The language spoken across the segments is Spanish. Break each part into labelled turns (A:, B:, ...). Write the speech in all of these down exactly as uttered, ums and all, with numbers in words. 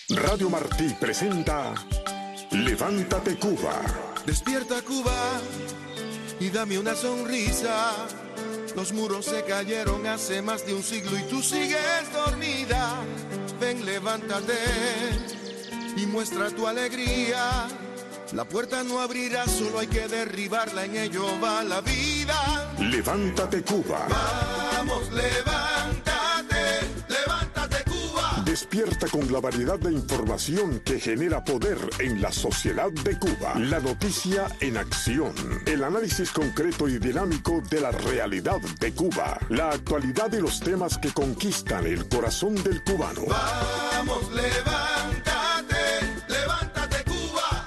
A: Radio Martí presenta Levántate Cuba.
B: Despierta Cuba y dame una sonrisa. Los muros se cayeron hace más de un siglo y tú sigues dormida. Ven, levántate y muestra tu alegría. La puerta no abrirá, solo hay que derribarla, en ello va la vida.
A: Levántate Cuba.
B: Vamos, levántate, levántate Cuba.
A: Despierta con la variedad de información que genera poder en la sociedad de Cuba. La noticia en acción. El análisis concreto y dinámico de la realidad de Cuba. La actualidad y los temas que conquistan el corazón del cubano.
B: Vamos, levántate, levántate Cuba.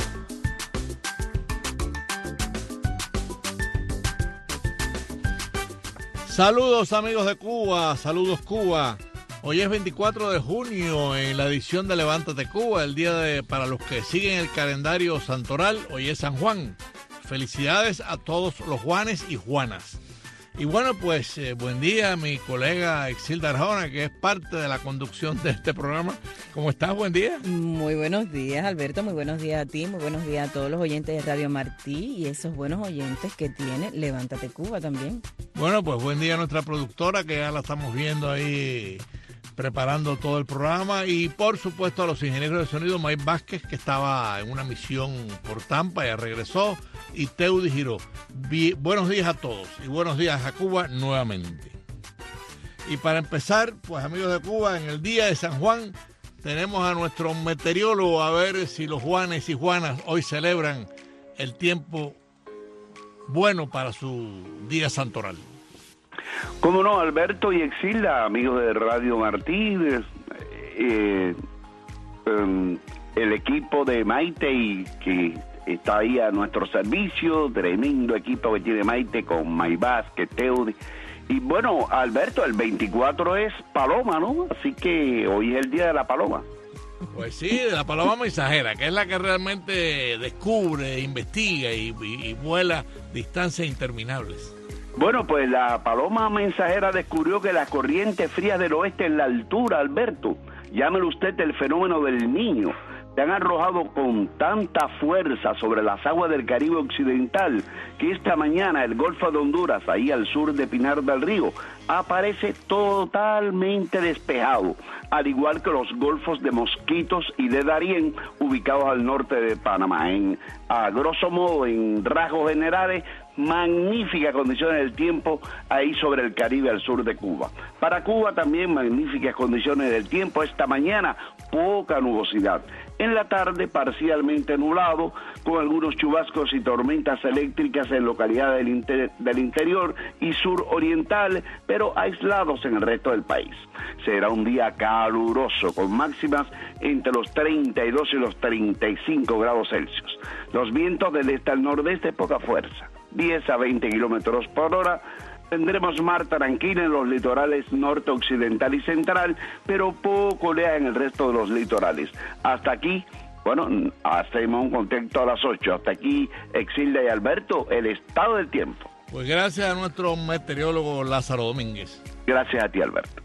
C: Saludos amigos de Cuba, saludos Cuba. Hoy es veinticuatro de junio en la edición de Levántate Cuba, el día de, para los que siguen el calendario santoral, hoy es San Juan. Felicidades a todos los Juanes y Juanas. Y bueno, pues eh, buen día a mi colega Exilda Arjona, que es parte de la conducción de este programa. ¿Cómo estás? Buen día.
D: Muy buenos días, Alberto. Muy buenos días a ti. Muy buenos días a todos los oyentes de Radio Martí y esos buenos oyentes que tiene Levántate Cuba también.
C: Bueno, pues buen día a nuestra productora, que ya la estamos viendo ahí preparando todo el programa, y por supuesto a los ingenieros de sonido, Mike Vázquez, que estaba en una misión por Tampa, ya regresó, y Teudi Giró. Bi- buenos días a todos y buenos días a Cuba nuevamente. Y para empezar, pues amigos de Cuba, en el día de San Juan tenemos a nuestro meteorólogo a ver si los Juanes y Juanas hoy celebran el tiempo bueno para su día santoral.
E: Cómo no, Alberto y Exilda, amigos de Radio Martí, eh, um, el equipo de Maite y que está ahí a nuestro servicio, tremendo equipo que tiene Maite con Maibás, que Teudi. Y bueno, Alberto, el veinticuatro es Paloma, ¿no? Así que hoy es el día de la Paloma.
C: Pues sí, de la paloma mensajera, que es la que realmente descubre, investiga y, y, y vuela distancias interminables.
E: Bueno, pues la paloma mensajera descubrió que las corrientes frías del oeste en la altura, Alberto, llámelo usted el fenómeno del Niño, se han arrojado con tanta fuerza sobre las aguas del Caribe occidental que esta mañana el Golfo de Honduras, ahí al sur de Pinar del Río, aparece totalmente despejado, al igual que los golfos de Mosquitos y de Darién, ubicados al norte de Panamá. En, a grosso modo, en rasgos generales, magníficas condiciones del tiempo ahí sobre el Caribe al sur de Cuba. Para Cuba también magníficas condiciones del tiempo. Esta mañana poca nubosidad. En la tarde parcialmente nublado, con algunos chubascos y tormentas eléctricas en localidades del, inter- del interior y suroriental, pero aislados en el resto del país. Será un día caluroso, con máximas entre los treinta y dos y los treinta y cinco grados Celsius. Los vientos del este al nordeste, poca fuerza, diez a veinte kilómetros por hora. Tendremos mar tranquila en los litorales norte, occidental y central, pero poco oleaje en el resto de los litorales. Hasta aquí, bueno, hacemos un contexto a las ocho. Hasta aquí, Exilda y Alberto, el estado del tiempo.
C: Pues gracias a nuestro meteorólogo Lázaro Domínguez.
E: Gracias a ti, Alberto.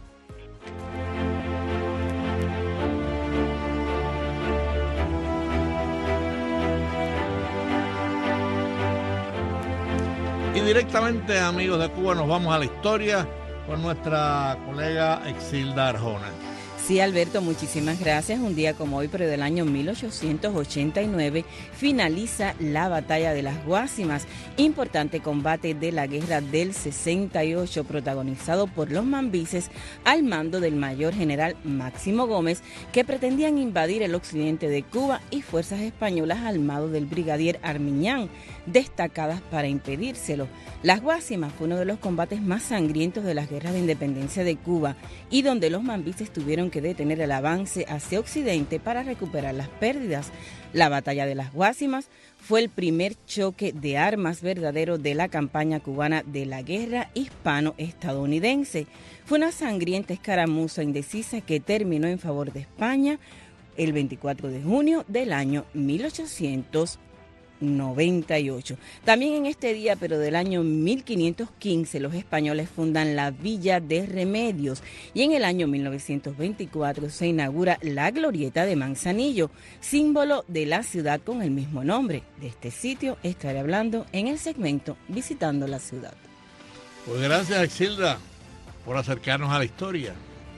C: Y directamente, amigos de Cuba, nos vamos a la historia con nuestra colega Exilda Arjona.
D: Sí, Alberto, muchísimas gracias. Un día como hoy, pero del año mil ochocientos ochenta y nueve, finaliza la Batalla de las Guásimas, importante combate de la Guerra del sesenta y ocho, protagonizado por los mambises al mando del mayor general Máximo Gómez, que pretendían invadir el occidente de Cuba, y fuerzas españolas al mando del brigadier Armiñán, destacadas para impedírselo. Las Guásimas fue uno de los combates más sangrientos de las guerras de independencia de Cuba, y donde los mambises tuvieron que detener el avance hacia occidente para recuperar las pérdidas. La Batalla de las Guásimas fue el primer choque de armas verdadero de la campaña cubana de la guerra hispano-estadounidense. Fue una sangrienta escaramuza indecisa que terminó en favor de España el veinticuatro de junio del año mil ochocientos noventa y ocho. También en este día, pero del año mil quinientos quince, los españoles fundan la Villa de Remedios y en el año mil novecientos veinticuatro se inaugura la Glorieta de Manzanillo, símbolo de la ciudad con el mismo nombre. De este sitio estaré hablando en el segmento Visitando la Ciudad.
C: Pues gracias, Exilda, por acercarnos a la historia.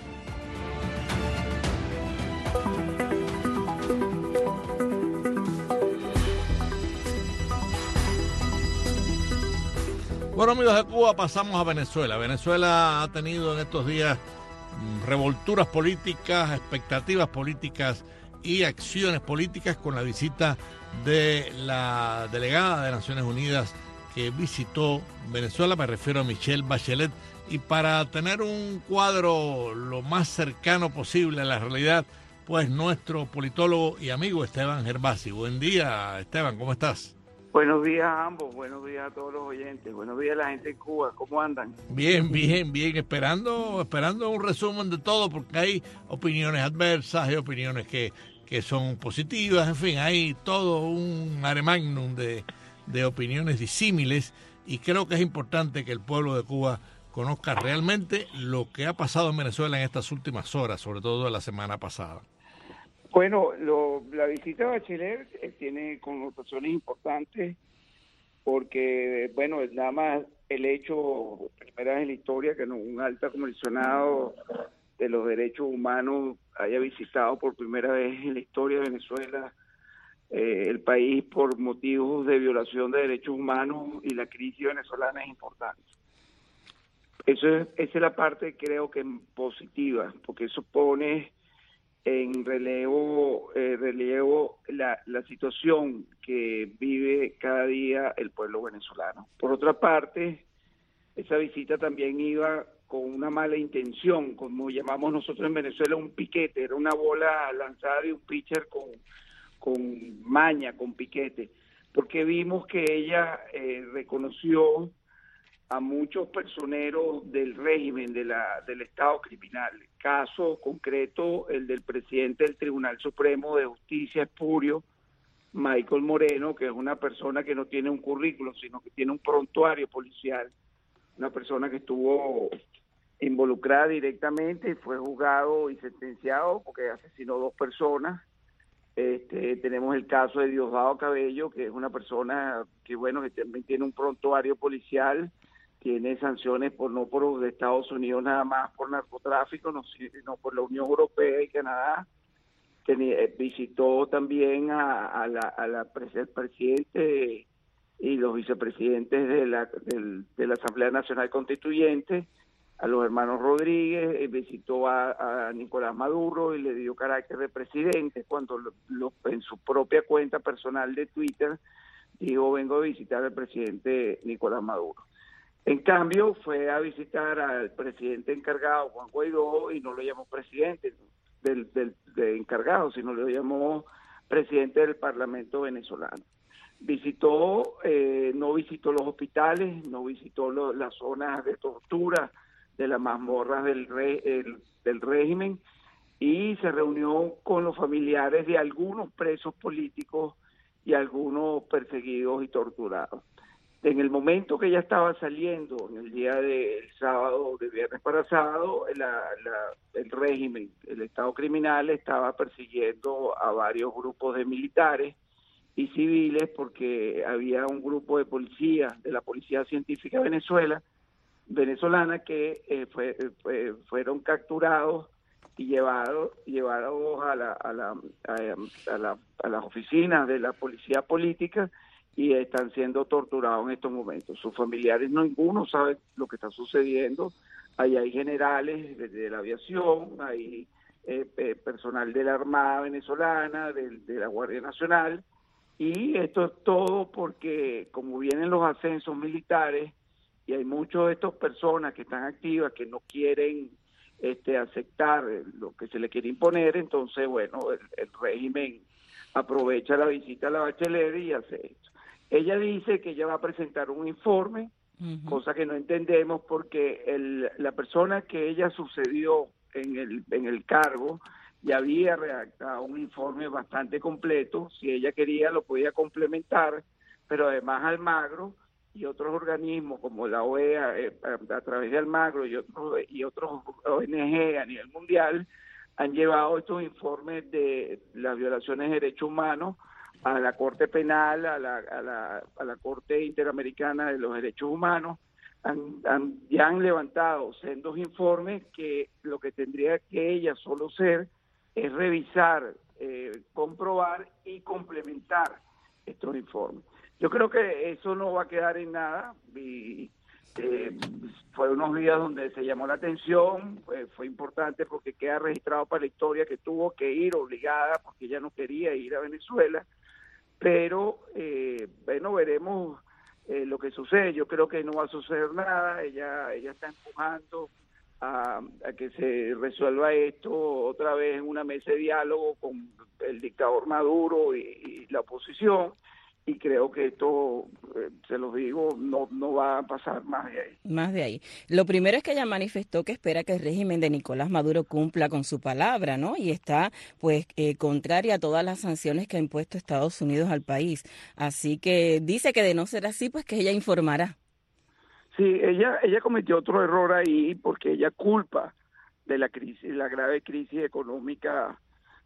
C: Bueno, amigos de Cuba, pasamos a Venezuela. Venezuela ha tenido en estos días revolturas políticas, expectativas políticas y acciones políticas con la visita de la delegada de Naciones Unidas que visitó Venezuela, me refiero a Michelle Bachelet, y para tener un cuadro lo más cercano posible a la realidad, pues nuestro politólogo y amigo Esteban Gervasi. Buen día, Esteban, ¿cómo estás?
F: Buenos días a ambos, buenos días a todos los oyentes, buenos días a la gente en Cuba, ¿cómo andan?
C: Bien, bien, bien, esperando esperando un resumen de todo, porque hay opiniones adversas, hay opiniones que, que son positivas, en fin, hay todo un mare magnum de, de opiniones disímiles, y creo que es importante que el pueblo de Cuba conozca realmente lo que ha pasado en Venezuela en estas últimas horas, sobre todo la semana pasada.
F: Bueno, lo, la visita de Bachelet eh, tiene connotaciones importantes porque, bueno, nada más el hecho, primera vez en la historia, que un alto comisionado de los derechos humanos haya visitado por primera vez en la historia de Venezuela eh, el país por motivos de violación de derechos humanos, y la crisis venezolana es importante. Eso es, esa es la parte, creo que positiva, porque eso pone en relevo, eh, relevo la, la situación que vive cada día el pueblo venezolano. Por otra parte, esa visita también iba con una mala intención, como llamamos nosotros en Venezuela un piquete, era una bola lanzada de un pitcher con, con maña, con piquete, porque vimos que ella eh, reconoció a muchos personeros del régimen, de la del Estado criminal. Caso concreto, el del presidente del Tribunal Supremo de Justicia Espurio, Michael Moreno, que es una persona que no tiene un currículum, sino que tiene un prontuario policial, una persona que estuvo involucrada directamente y fue juzgado y sentenciado porque asesinó dos personas. Este, tenemos el caso de Diosdado Cabello, que es una persona que, bueno, que también tiene un prontuario policial, tiene sanciones por no por los de Estados Unidos nada más por narcotráfico, no, sino por la Unión Europea y Canadá. Tenía, visitó también a, a la, a la el presidente y los vicepresidentes de la del, de la Asamblea Nacional Constituyente, a los hermanos Rodríguez, visitó a, a Nicolás Maduro y le dio carácter de presidente cuando lo, lo, en su propia cuenta personal de Twitter dijo: vengo a visitar al presidente Nicolás Maduro. En cambio, fue a visitar al presidente encargado, Juan Guaidó, y no lo llamó presidente del, del, del encargado, sino lo llamó presidente del Parlamento venezolano. Visitó, eh, no visitó los hospitales, no visitó lo, las zonas de tortura de las mazmorras del, re, el, del régimen, y se reunió con los familiares de algunos presos políticos y algunos perseguidos y torturados. En el momento que ella estaba saliendo, en el día del sábado, de viernes para sábado, la, la, el régimen, el Estado criminal, estaba persiguiendo a varios grupos de militares y civiles, porque había un grupo de policías, de la Policía Científica de Venezuela, venezolana, que eh, fue, fue, fueron capturados y llevados, llevados a, la, a, la, a, a, la, a las oficinas de la policía política, y están siendo torturados en estos momentos. Sus familiares, no, ninguno sabe lo que está sucediendo. Ahí hay generales de, de la aviación, hay eh, eh, personal de la Armada venezolana, de, de la Guardia Nacional, y esto es todo porque, como vienen los ascensos militares, y hay muchas de estas personas que están activas que no quieren este, aceptar lo que se le quiere imponer, entonces, bueno, el, el régimen aprovecha la visita a la Bachelet y hace esto. Ella dice que ella va a presentar un informe, uh-huh. cosa que no entendemos, porque el, la persona que ella sucedió en el, en el cargo ya había redactado un informe bastante completo. Si ella quería lo podía complementar, pero además Almagro y otros organismos como la O E A, eh, a, a través de Almagro y otros, y otros O N G a nivel mundial, han llevado estos informes de las violaciones de derechos humanos a la Corte Penal, a la, a la, a la Corte Interamericana de los Derechos Humanos. Han, han, ya han levantado sendos informes que lo que tendría que ella solo ser es revisar, eh, comprobar y complementar estos informes. Yo creo que eso no va a quedar en nada. Y, eh, fue unos días donde se llamó la atención, fue, fue importante porque queda registrado para la historia que tuvo que ir obligada porque ella no quería ir a Venezuela, pero eh, bueno, veremos eh, lo que sucede. Yo creo que no va a suceder nada. Ella, ella está empujando a, a que se resuelva esto otra vez en una mesa de diálogo con el dictador Maduro y, y la oposición. Y creo que esto, eh, se los digo, no, no va a pasar más de ahí.
D: Más de ahí. Lo primero es que ella manifestó que espera que el régimen de Nicolás Maduro cumpla con su palabra, ¿no? Y está, pues, eh, contraria a todas las sanciones que ha impuesto Estados Unidos al país. Así que dice que de no ser así, pues que ella informará.
F: Sí, ella, ella cometió otro error ahí porque ella culpa de la crisis, la grave crisis económica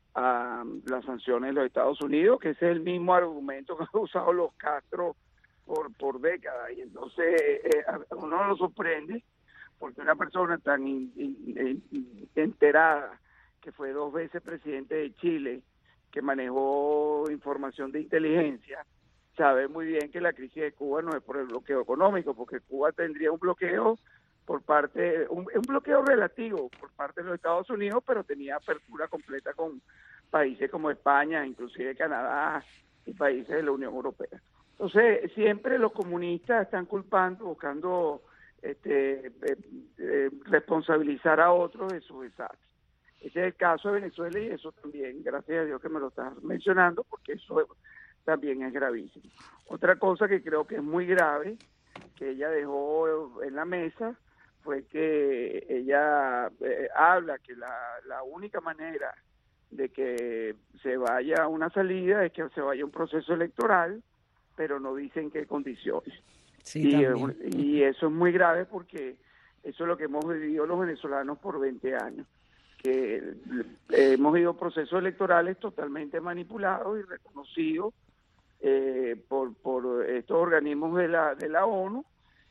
F: a las sanciones de los Estados Unidos, que ese es el mismo argumento que han usado los Castro por, por décadas, y entonces eh, a uno lo sorprende porque una persona tan in, in, in, enterada, que fue dos veces presidente de Chile, que manejó información de inteligencia, sabe muy bien que la crisis de Cuba no es por el bloqueo económico, porque Cuba tendría un bloqueo por parte, un, un bloqueo relativo por parte de los Estados Unidos, pero tenía apertura completa con países como España, inclusive Canadá y países de la Unión Europea. Entonces, siempre los comunistas están culpando, buscando este, eh, eh, responsabilizar a otros de sus desastres. Ese es el caso de Venezuela y eso también, gracias a Dios que me lo estás mencionando, porque eso también es gravísimo. Otra cosa que creo que es muy grave, que ella dejó en la mesa, fue que ella eh, habla que la, la única manera de que se vaya a una salida es que se vaya a un proceso electoral, pero no dicen qué condiciones.
D: Sí,
F: y, y eso es muy grave porque eso es lo que hemos vivido los venezolanos por veinte años, que eh, hemos vivido procesos electorales totalmente manipulados y reconocidos eh, por, por estos organismos de la, de la ONU.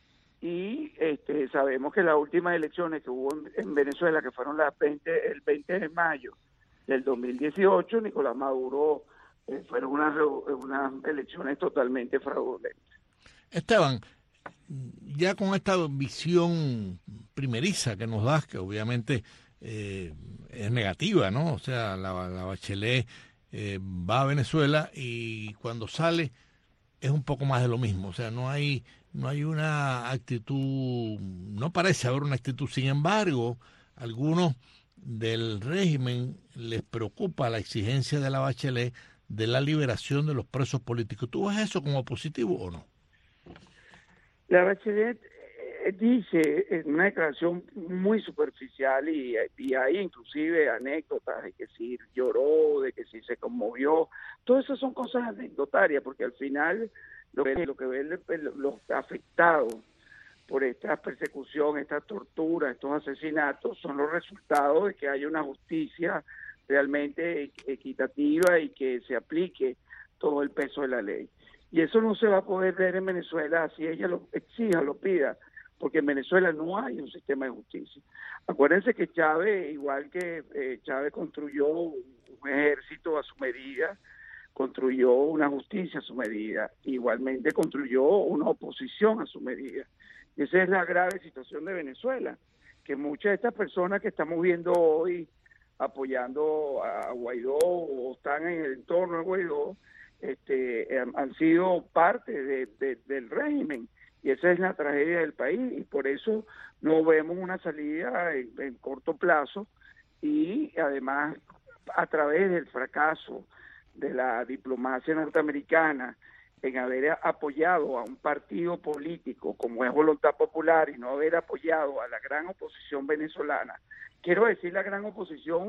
F: Y este, sabemos que las últimas elecciones que hubo en, en Venezuela, que fueron las veinte, el veinte de mayo del dos mil dieciocho, Nicolás Maduro, eh, fueron unas, unas elecciones totalmente fraudulentas.
C: Esteban, ya con esta visión primeriza que nos das, que obviamente eh, es negativa, ¿no? O sea, la, la Bachelet eh, va a Venezuela y cuando sale es un poco más de lo mismo, o sea, no hay... No hay una actitud, no parece haber una actitud. Sin embargo, a algunos del régimen les preocupa la exigencia de la Bachelet de la liberación de los presos políticos. ¿Tú ves eso como positivo o no?
F: La Bachelet eh, dice en una declaración muy superficial y, y hay inclusive anécdotas de que si lloró, de que si se conmovió. Todo eso son cosas anecdotarias porque al final... Lo que, lo que ven los afectados por esta persecución, esta tortura, estos asesinatos, son los resultados de que haya una justicia realmente equitativa y que se aplique todo el peso de la ley. Y eso no se va a poder ver en Venezuela así ella lo exija, lo pida, porque en Venezuela no hay un sistema de justicia. Acuérdense que Chávez, igual que eh, Chávez construyó un, un ejército a su medida, construyó una justicia a su medida, igualmente construyó una oposición a su medida. Y esa es la grave situación de Venezuela, que muchas de estas personas que estamos viendo hoy apoyando a Guaidó o están en el entorno de Guaidó, este, han, han sido parte de, de, del régimen, y esa es la tragedia del país, y por eso no vemos una salida en, en corto plazo, y además a través del fracaso de la diplomacia norteamericana en haber apoyado a un partido político como es Voluntad Popular y no haber apoyado a la gran oposición venezolana. Quiero decir la gran oposición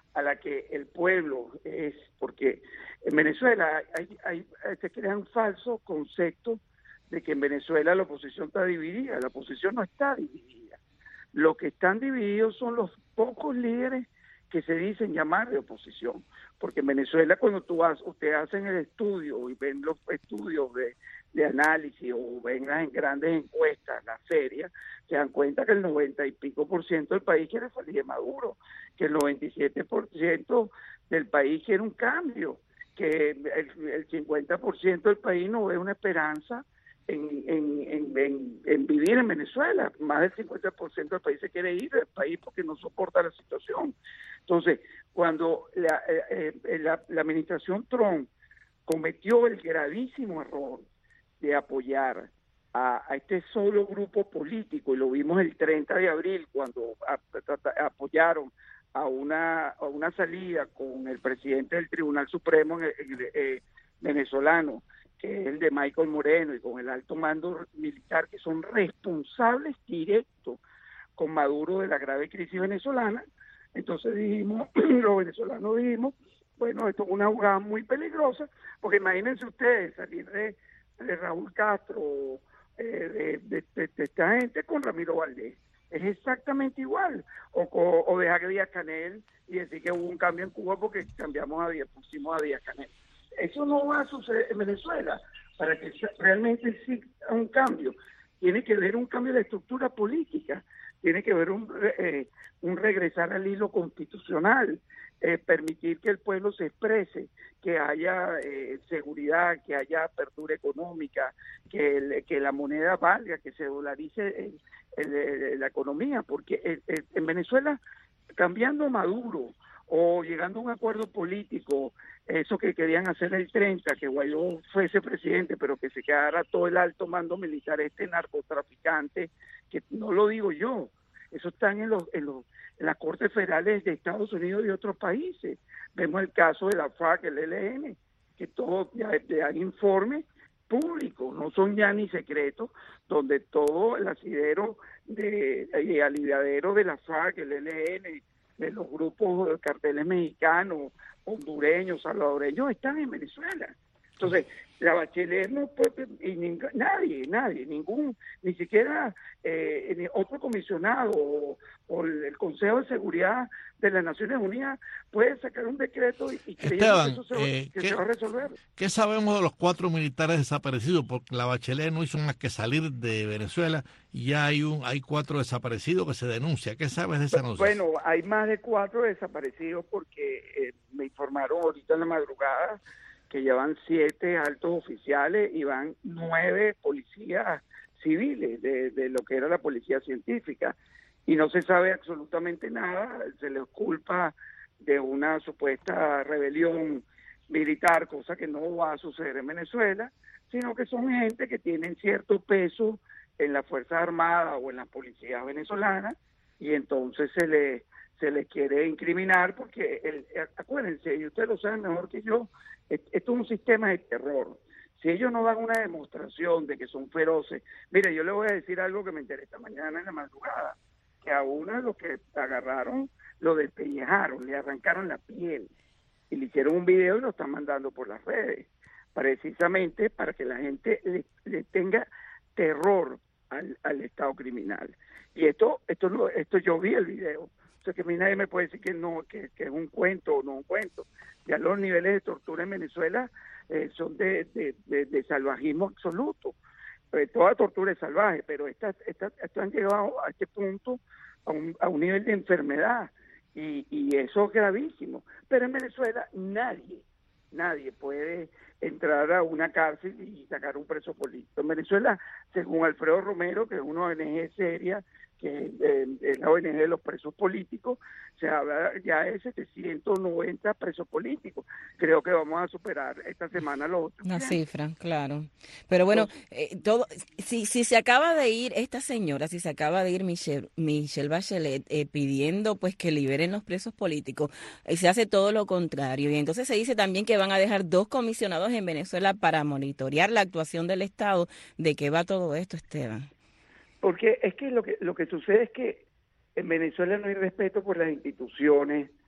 F: a la que el pueblo es, porque en Venezuela hay, hay, se crea un falso concepto de que en Venezuela la oposición está dividida. La oposición no está dividida. Lo que están divididos son los pocos líderes que se dicen llamar de oposición, porque en Venezuela cuando tú vas, ustedes hacen el estudio y ven los estudios de, de análisis o ven las grandes encuestas, las serias, se dan cuenta que el noventa y pico por ciento del país quiere salir de Maduro, que el noventa y siete por ciento del país quiere un cambio, que el, el cincuenta por ciento del país no ve una esperanza En, en, en, en, en vivir en Venezuela. Más del cincuenta por ciento del país se quiere ir del país porque no soporta la situación. Entonces, cuando la, eh, eh, la, la administración Trump cometió el gravísimo error de apoyar a, a este solo grupo político, y lo vimos el treinta de abril cuando a, a, apoyaron a una, a una salida con el presidente del Tribunal Supremo en, en, eh, venezolano, que es el de Michael Moreno, y con el alto mando militar, que son responsables directos con Maduro de la grave crisis venezolana. Entonces dijimos, los venezolanos dijimos, bueno, esto es una jugada muy peligrosa, porque imagínense ustedes salir de, de Raúl Castro, eh, de, de, de, de esta gente con Ramiro Valdés. Es exactamente igual. O, o, o dejar a Díaz Canel y decir que hubo un cambio en Cuba porque cambiamos a Díaz, pusimos a Díaz Canel. Eso no va a suceder en Venezuela. Para que realmente exista un cambio, tiene que haber un cambio de estructura política, tiene que haber un, eh, un regresar al hilo constitucional, eh, permitir que el pueblo se exprese, que haya eh, seguridad, que haya apertura económica, que, el, que la moneda valga, que se dolarice el, el, el, la economía, porque el, el, en Venezuela, cambiando Maduro o llegando a un acuerdo político, eso que querían hacer el treinta, que Guaidó fuese presidente, pero que se quedara todo el alto mando militar, este narcotraficante, que no lo digo yo, eso está en, los, en, los, en las Cortes Federales de Estados Unidos y otros países. Vemos el caso de la FARC, el E L N, que todos ya, ya hay informes públicos, no son ya ni secretos, donde todo el asidero de, de aliviadero de la FARC, el E L N, de los grupos de carteles mexicanos, hondureños, salvadoreños, están en Venezuela. Entonces, la Bachelet no puede, y ning, nadie, nadie, ningún, ni siquiera eh, otro comisionado o, o el Consejo de Seguridad de las Naciones Unidas puede sacar un decreto y, y
C: Esteban,
F: que eso se va,
C: eh,
F: que
C: ¿qué,
F: se va a resolver.
C: ¿Qué sabemos de los cuatro militares desaparecidos? Porque la Bachelet no hizo más que salir de Venezuela y ya hay un hay cuatro desaparecidos que se denuncia. ¿Qué sabes de esa noticia?
F: Bueno, hay más de cuatro desaparecidos porque eh, me informaron ahorita en la madrugada que llevan siete altos oficiales y van nueve policías civiles de, de lo que era la policía científica. Y no se sabe absolutamente nada, se les culpa de una supuesta rebelión militar, cosa que no va a suceder en Venezuela, sino que son gente que tienen cierto peso en las Fuerzas Armadas o en las policías venezolanas, y entonces se les se les quiere incriminar porque, el, acuérdense, y ustedes lo saben mejor que yo, esto es un sistema de terror. Si ellos no dan una demostración de que son feroces, mire, yo le voy a decir algo que me enteré esta mañana en la madrugada, que a uno de los que agarraron, lo despellejaron, le arrancaron la piel, y le hicieron un video y lo están mandando por las redes, precisamente para que la gente le, le tenga terror al, al Estado criminal. Y esto, esto, no, esto yo vi el video. O sea, que a mí nadie me puede decir que no, que, que es un cuento o no un cuento. Ya los niveles de tortura en Venezuela eh, son de, de, de, de salvajismo absoluto. Eh, toda tortura es salvaje, pero estas esta, esta han llegado a este punto a un, a un nivel de enfermedad y, y eso es gravísimo. Pero en Venezuela nadie, nadie puede entrar a una cárcel y sacar un preso político. En Venezuela, según Alfredo Romero, que es una O N G seria, que eh, es la O N G de los presos políticos, se habla ya de setecientos noventa presos políticos. Creo que vamos a superar esta semana los otros.
D: Una cifra, claro. Pero bueno, eh, todo si si se acaba de ir esta señora, si se acaba de ir Michelle, Michelle Bachelet eh, pidiendo pues que liberen los presos políticos, eh, se hace todo lo contrario. Y entonces se dice también que van a dejar dos comisionados en Venezuela para monitorear la actuación del Estado. ¿De qué va todo esto, Esteban?
F: Porque es que lo que lo que sucede es que en Venezuela no hay respeto por las instituciones,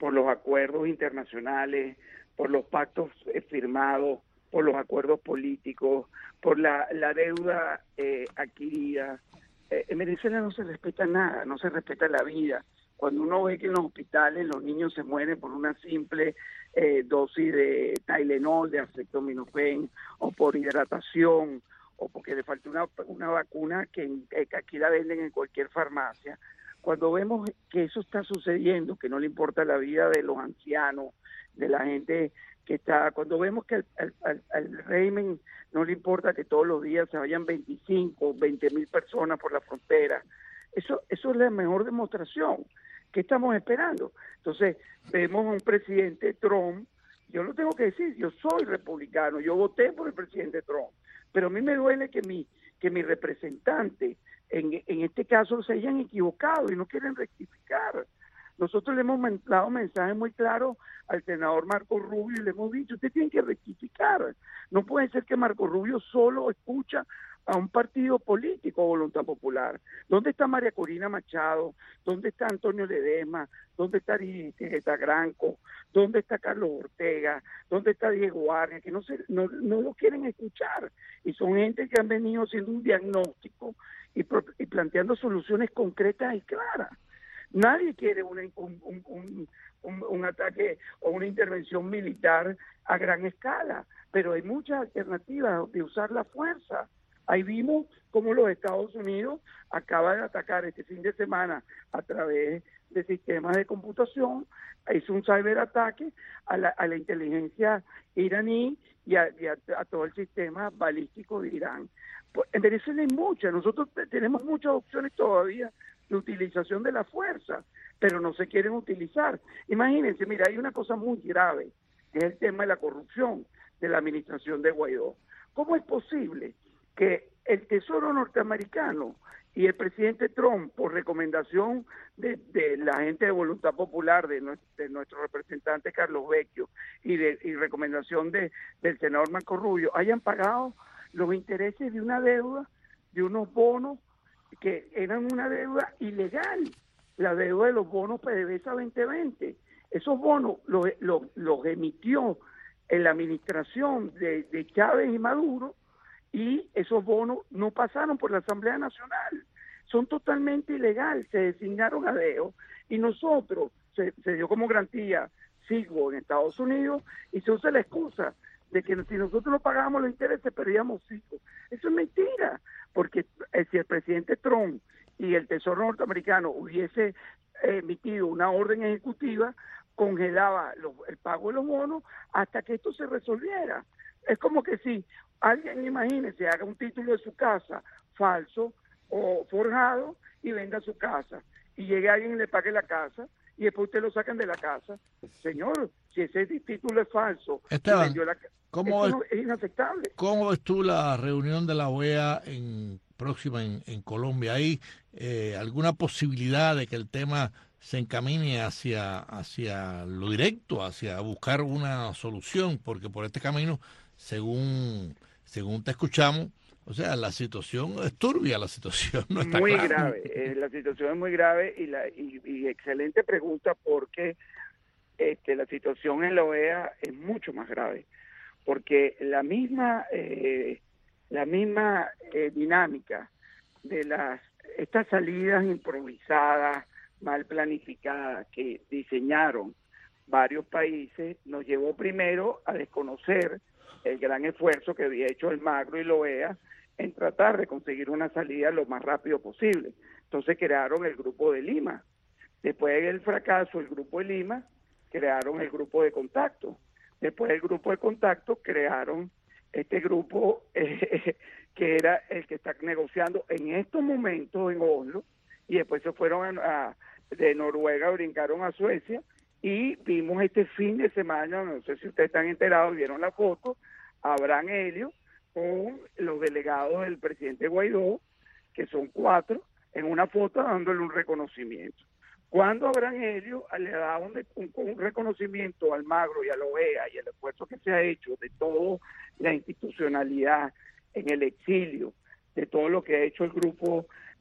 F: por los acuerdos internacionales, por los pactos eh, firmados, por los acuerdos políticos, por la, la deuda eh, adquirida. Eh, en Venezuela no se respeta nada, no se respeta la vida. Cuando uno ve que en los hospitales los niños se mueren por una simple eh, dosis de Tylenol, de acetaminofén, o por hidratación, o porque le falta una, una vacuna que, que aquí la venden en cualquier farmacia. Cuando vemos que eso está sucediendo, que no le importa la vida de los ancianos, de la gente que está, cuando vemos que al, al, al régimen no le importa que todos los días se vayan veinticinco, veinte mil personas por la frontera, eso, eso es la mejor demostración. ¿Qué estamos esperando? Entonces, vemos a un presidente Trump, yo lo tengo que decir, yo soy republicano, yo voté por el presidente Trump, pero a mí me duele que mi, que mi representante, en, en este caso, se hayan equivocado y no quieren rectificar. Nosotros le hemos dado mensajes muy claros al senador Marco Rubio y le hemos dicho, usted tiene que rectificar. No puede ser que Marco Rubio solo escucha a un partido político, Voluntad Popular. ¿Dónde está María Corina Machado? ¿Dónde está Antonio Ledesma? ¿Dónde está Aristides Granco? ¿Dónde está Carlos Ortega? ¿Dónde está Diego Arias? Que no, se, no, no lo quieren escuchar. Y son gente que han venido haciendo un diagnóstico y, pro, y planteando soluciones concretas y claras. Nadie quiere una, un, un, un, un ataque o una intervención militar a gran escala, pero hay muchas alternativas de usar la fuerza. Ahí vimos cómo los Estados Unidos acaban de atacar este fin de semana a través de sistemas de computación, hizo un ciberataque a la, a la inteligencia iraní y, a, y a, a todo el sistema balístico de Irán. Pues, en Venezuela hay muchas, nosotros tenemos muchas opciones todavía de utilización de la fuerza, pero no se quieren utilizar. Imagínense, mira, hay una cosa muy grave, que es el tema de la corrupción de la administración de Guaidó. ¿Cómo es posible que el Tesoro norteamericano y el presidente Trump, por recomendación de, de la gente de Voluntad Popular, de nuestro, de nuestro representante Carlos Vecchio, y de y recomendación de, del senador Marco Rubio, hayan pagado los intereses de una deuda, de unos bonos que eran una deuda ilegal, la deuda de los bonos PDVSA veinte veinte. Esos bonos los, los, los emitió en la administración de, de Chávez y Maduro, y esos bonos no pasaron por la Asamblea Nacional. Son totalmente ilegales, se designaron a dedo, y nosotros, se, se dio como garantía Sigbo en Estados Unidos, y se usa la excusa de que si nosotros no pagábamos los intereses, perdíamos Sigbo. Eso es mentira, porque eh, si el presidente Trump y el Tesoro norteamericano hubiese eh, emitido una orden ejecutiva, congelaba los, el pago de los bonos hasta que esto se resolviera. Es como que si alguien, imagínese, haga un título de su casa falso o forjado y venda su casa, y llegue alguien y le pague la casa, y después usted lo sacan de la casa. Señor, si ese título es falso,
C: Esteban,
F: la,
C: ¿cómo
F: eso
C: es,
F: no, es inaceptable.
C: ¿Cómo ves tú la reunión de la O E A en, próxima en, en Colombia? ¿Hay eh, alguna posibilidad de que el tema se encamine hacia, hacia lo directo, hacia buscar una solución? Porque por este camino, según, según te escuchamos, o sea, la situación es turbia, la situación no está
F: muy
C: clara.
F: grave, eh, la situación es muy grave y, la, y, y excelente pregunta, porque este, la situación en la O E A es mucho más grave, porque la misma eh, la misma eh, dinámica de las estas salidas improvisadas, mal planificadas que diseñaron varios países, nos llevó primero a desconocer el gran esfuerzo que había hecho el Magro y la O E A en tratar de conseguir una salida lo más rápido posible. Entonces crearon el Grupo de Lima. Después del fracaso del Grupo de Lima, crearon el Grupo de Contacto. Después del Grupo de Contacto, crearon este grupo eh, que era el que está negociando en estos momentos en Oslo, y después se fueron a, a, de Noruega, brincaron a Suecia, y vimos este fin de semana, no sé si ustedes están enterados, vieron la foto, Abraham Helio con los delegados del presidente Guaidó, que son cuatro, en una foto dándole un reconocimiento. Cuando Abraham Helio le da un, un, un reconocimiento al Magro y a la O E A y el esfuerzo que se ha hecho de toda la institucionalidad en el exilio, de todo lo que ha hecho el grupo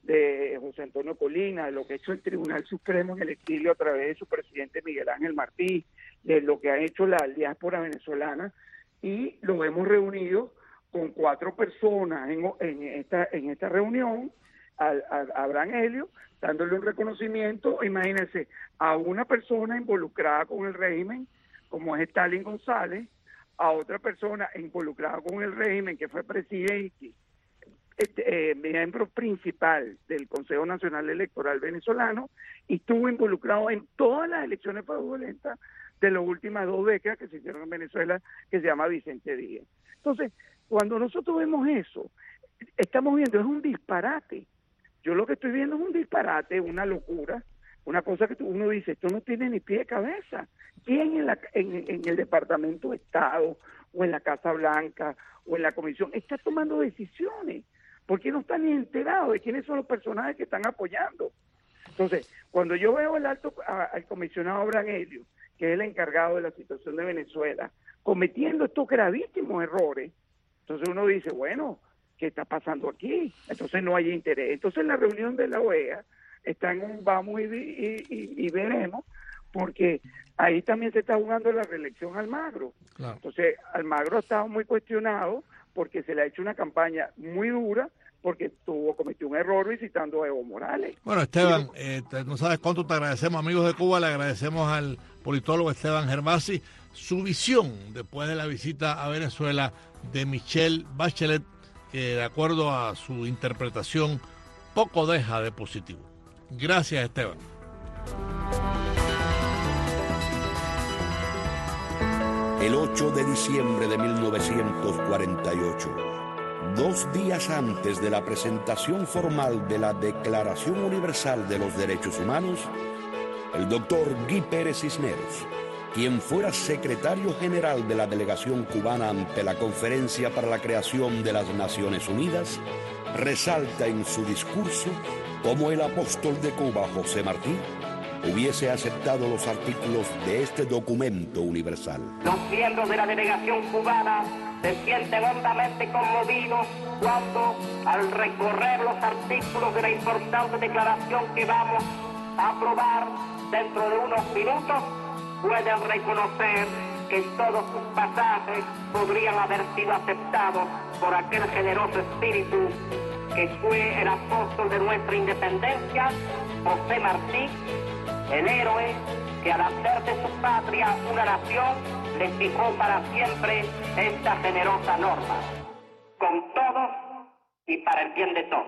F: de José Antonio Colina, de lo que ha hecho el Tribunal Supremo en el exilio a través de su presidente Miguel Ángel Martí, de lo que ha hecho la diáspora venezolana, y lo hemos reunido con cuatro personas en, en esta en esta reunión, a, a, a Abraham Helio, dándole un reconocimiento, imagínense, a una persona involucrada con el régimen, como es Stalin González, a otra persona involucrada con el régimen, que fue presidente, este, eh, miembro principal del Consejo Nacional Electoral venezolano, y estuvo involucrado en todas las elecciones fraudulentas de las últimas dos décadas que se hicieron en Venezuela, que se llama Vicente Díaz. Entonces, cuando nosotros vemos eso, estamos viendo, es un disparate. Yo lo que estoy viendo es un disparate, una locura, una cosa que uno dice, esto no tiene ni pie de cabeza. ¿Quién en, la, en, en el Departamento de Estado, o en la Casa Blanca, o en la Comisión, está tomando decisiones? ¿Por qué no están ni enterados de quiénes son los personajes que están apoyando? Entonces, cuando yo veo al alto a, al comisionado Abraham Helio, que es el encargado de la situación de Venezuela, cometiendo estos gravísimos errores, entonces uno dice, bueno, ¿qué está pasando aquí? Entonces no hay interés. Entonces la reunión de la O E A está en un vamos y, y, y, y veremos, porque ahí también se está jugando la reelección a Almagro. Claro. Entonces Almagro ha estado muy cuestionado porque se le ha hecho una campaña muy dura, porque tuvo cometió un error visitando a Evo Morales.
C: Bueno, Esteban, eh, te, no sabes cuánto te agradecemos, amigos de Cuba, le agradecemos al politólogo Esteban Gervasi su visión después de la visita a Venezuela de Michelle Bachelet, que de acuerdo a su interpretación poco deja de positivo. Gracias, Esteban.
G: El ocho de diciembre de mil novecientos cuarenta y ocho, dos días antes de la presentación formal de la Declaración Universal de los Derechos Humanos, el doctor Guy Pérez Cisneros, quien fuera secretario general de la delegación cubana ante la Conferencia para la Creación de las Naciones Unidas, resalta en su discurso cómo el apóstol de Cuba, José Martí, hubiese aceptado los artículos de este documento universal.
H: Los miembros de la delegación cubana se sienten hondamente conmovidos cuando, al recorrer los artículos de la importante declaración que vamos a aprobar dentro de unos minutos, pueden reconocer que todos sus pasajes podrían haber sido aceptados por aquel generoso espíritu que fue el apóstol de nuestra independencia, José Martí, el héroe que al hacer de su patria una nación le fijó para siempre esta generosa norma, con todos y para el bien de todos.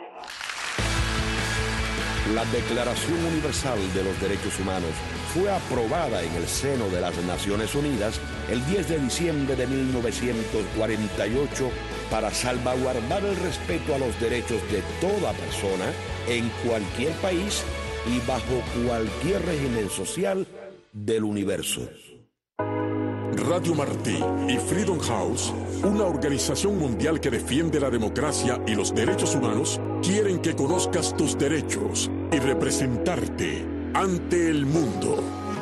G: La Declaración Universal de los Derechos Humanos fue aprobada en el seno de las Naciones Unidas el diez de diciembre de mil novecientos cuarenta y ocho para salvaguardar el respeto a los derechos de toda persona en cualquier país y bajo cualquier régimen social del universo.
A: Radio Martí y Freedom House, una organización mundial que defiende la democracia y los derechos humanos, quieren que conozcas tus derechos y representarte ante el mundo.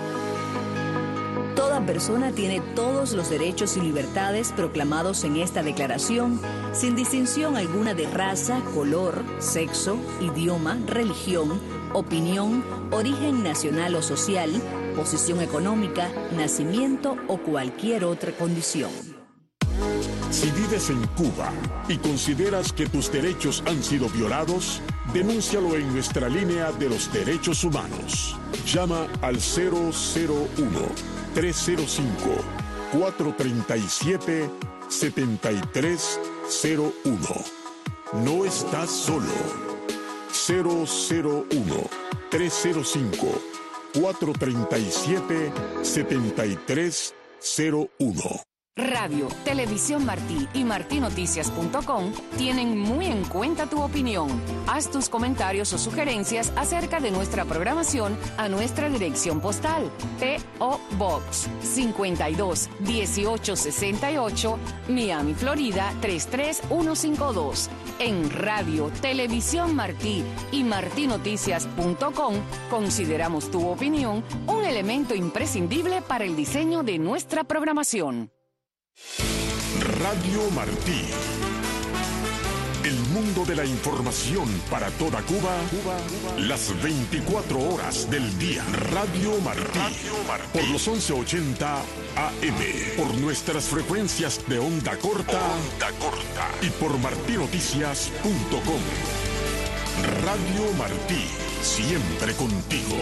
I: Toda persona tiene todos los derechos y libertades proclamados en esta declaración, sin distinción alguna de raza, color, sexo, idioma, religión, opinión, origen nacional o social, posición económica, nacimiento o cualquier otra condición.
A: Si vives en Cuba y consideras que tus derechos han sido violados, denúncialo en nuestra línea de los derechos humanos. Llama al cero cero uno, tres cero cinco, cuatro tres siete, siete tres cero uno. No estás solo. cero cero uno, tres cero cinco, cuatro tres siete, siete tres cero uno.
J: Radio, Televisión Martí y martí noticias punto com tienen muy en cuenta tu opinión. Haz tus comentarios o sugerencias acerca de nuestra programación a nuestra dirección postal: P O Box cincuenta y dos, dieciocho sesenta y ocho, Miami, Florida tres tres uno cinco dos. En Radio, Televisión Martí y martí noticias punto com consideramos tu opinión un elemento imprescindible para el diseño de nuestra programación.
A: Radio Martí. El mundo de la información para toda Cuba, Cuba, Cuba. Las veinticuatro horas del día. Radio Martí. Radio Martí. Por los once ochenta A M. Por nuestras frecuencias de onda corta. Onda corta. Y por martí noticias punto com. Radio Martí. Siempre contigo.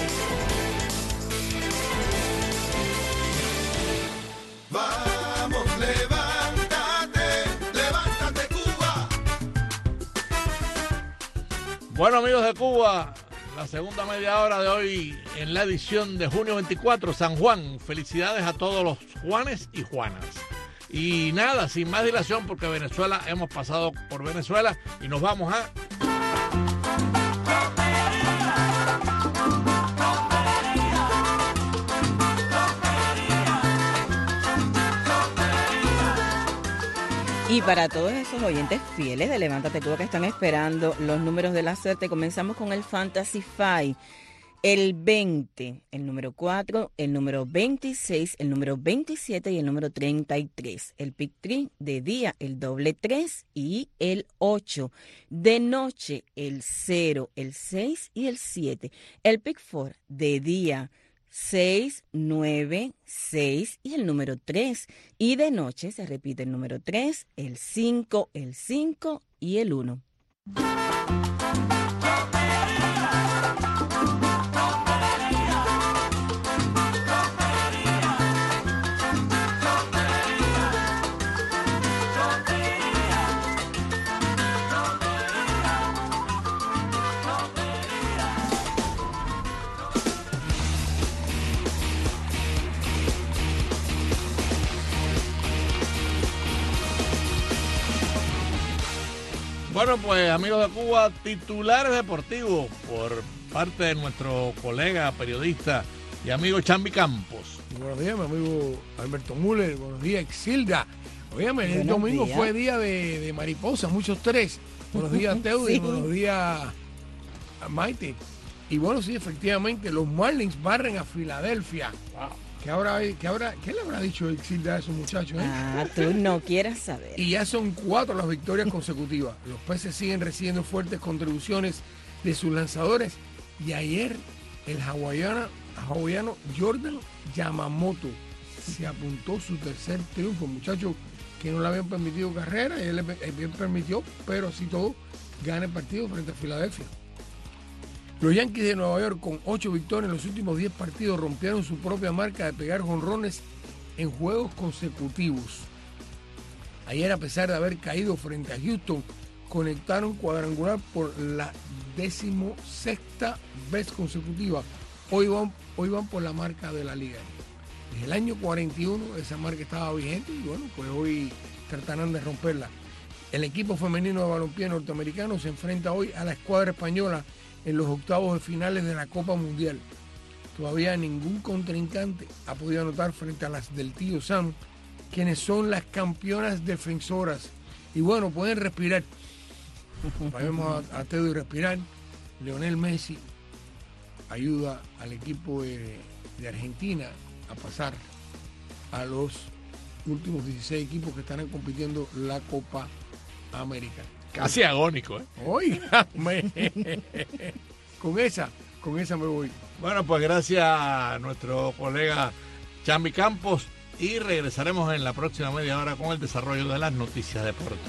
B: Vamos, levántate, levántate Cuba.
C: Bueno, amigos de Cuba, la segunda media hora de hoy en la edición de junio veinticuatro, San Juan. Felicidades a todos los Juanes y Juanas. Y nada, sin más dilación, porque Venezuela, hemos pasado por Venezuela y nos vamos a...
D: Y para todos esos oyentes fieles de Levántate Cuba que están esperando los números de la suerte, comenzamos con el Fantasy Five. El veinte, el número cuatro, el número veintiséis, el número veintisiete y el número treinta y tres. El Pick tres de día, el doble tres y el ocho. De noche, el cero, el seis y el siete. El Pick cuatro de día, seis, nueve, seis y el número tres. Y de noche se repite el número tres, el cinco, el cinco y el uno.
C: Bueno, pues amigos de Cuba, titulares deportivos por parte de nuestro colega periodista y amigo Chambi Campos.
K: Buenos días, mi amigo Alberto Müller. Buenos días, Exilda. Óyame, el domingo días. fue día de, de mariposa, muchos tres. Buenos días, Teudi. Sí. Buenos días, Maite. Y bueno, sí, efectivamente, los Marlins barren a Filadelfia. Wow. ¿Qué, habrá, qué, habrá, ¿Qué le habrá dicho Exilda a esos muchachos? Eh?
D: Ah, tú no quieras saber.
K: Y ya son cuatro las victorias consecutivas. Los peces siguen recibiendo fuertes contribuciones de sus lanzadores. Y ayer el hawaiano, hawaiano Jordan Yamamoto se apuntó su tercer triunfo. Muchachos que no le habían permitido carrera, y él le bien permitió, pero así todo gana el partido frente a Filadelfia. Los Yankees de Nueva York, con ocho victorias en los últimos diez partidos, rompieron su propia marca de pegar jonrones en juegos consecutivos. Ayer, a pesar de haber caído frente a Houston, conectaron cuadrangular por la decimosexta vez consecutiva. Hoy van, hoy van por la marca de la liga. Desde el año cuarenta y uno esa marca estaba vigente y bueno, pues hoy tratarán de romperla. El equipo femenino de balompié norteamericano se enfrenta hoy a la escuadra española en los octavos de finales de la Copa Mundial. Todavía ningún contrincante ha podido anotar frente a las del tío Sam, quienes son las campeonas defensoras. Y bueno, pueden respirar. Vayamos a, a Teo y respirar. Lionel Messi ayuda al equipo de, de Argentina a pasar a los últimos dieciséis equipos que estarán compitiendo la Copa América.
C: Casi agónico, ¿eh?
K: Óigame. Con esa, con esa me voy.
C: Bueno, pues gracias a nuestro colega Chambi Campos y regresaremos en la próxima media hora con el desarrollo de las noticias deportivas.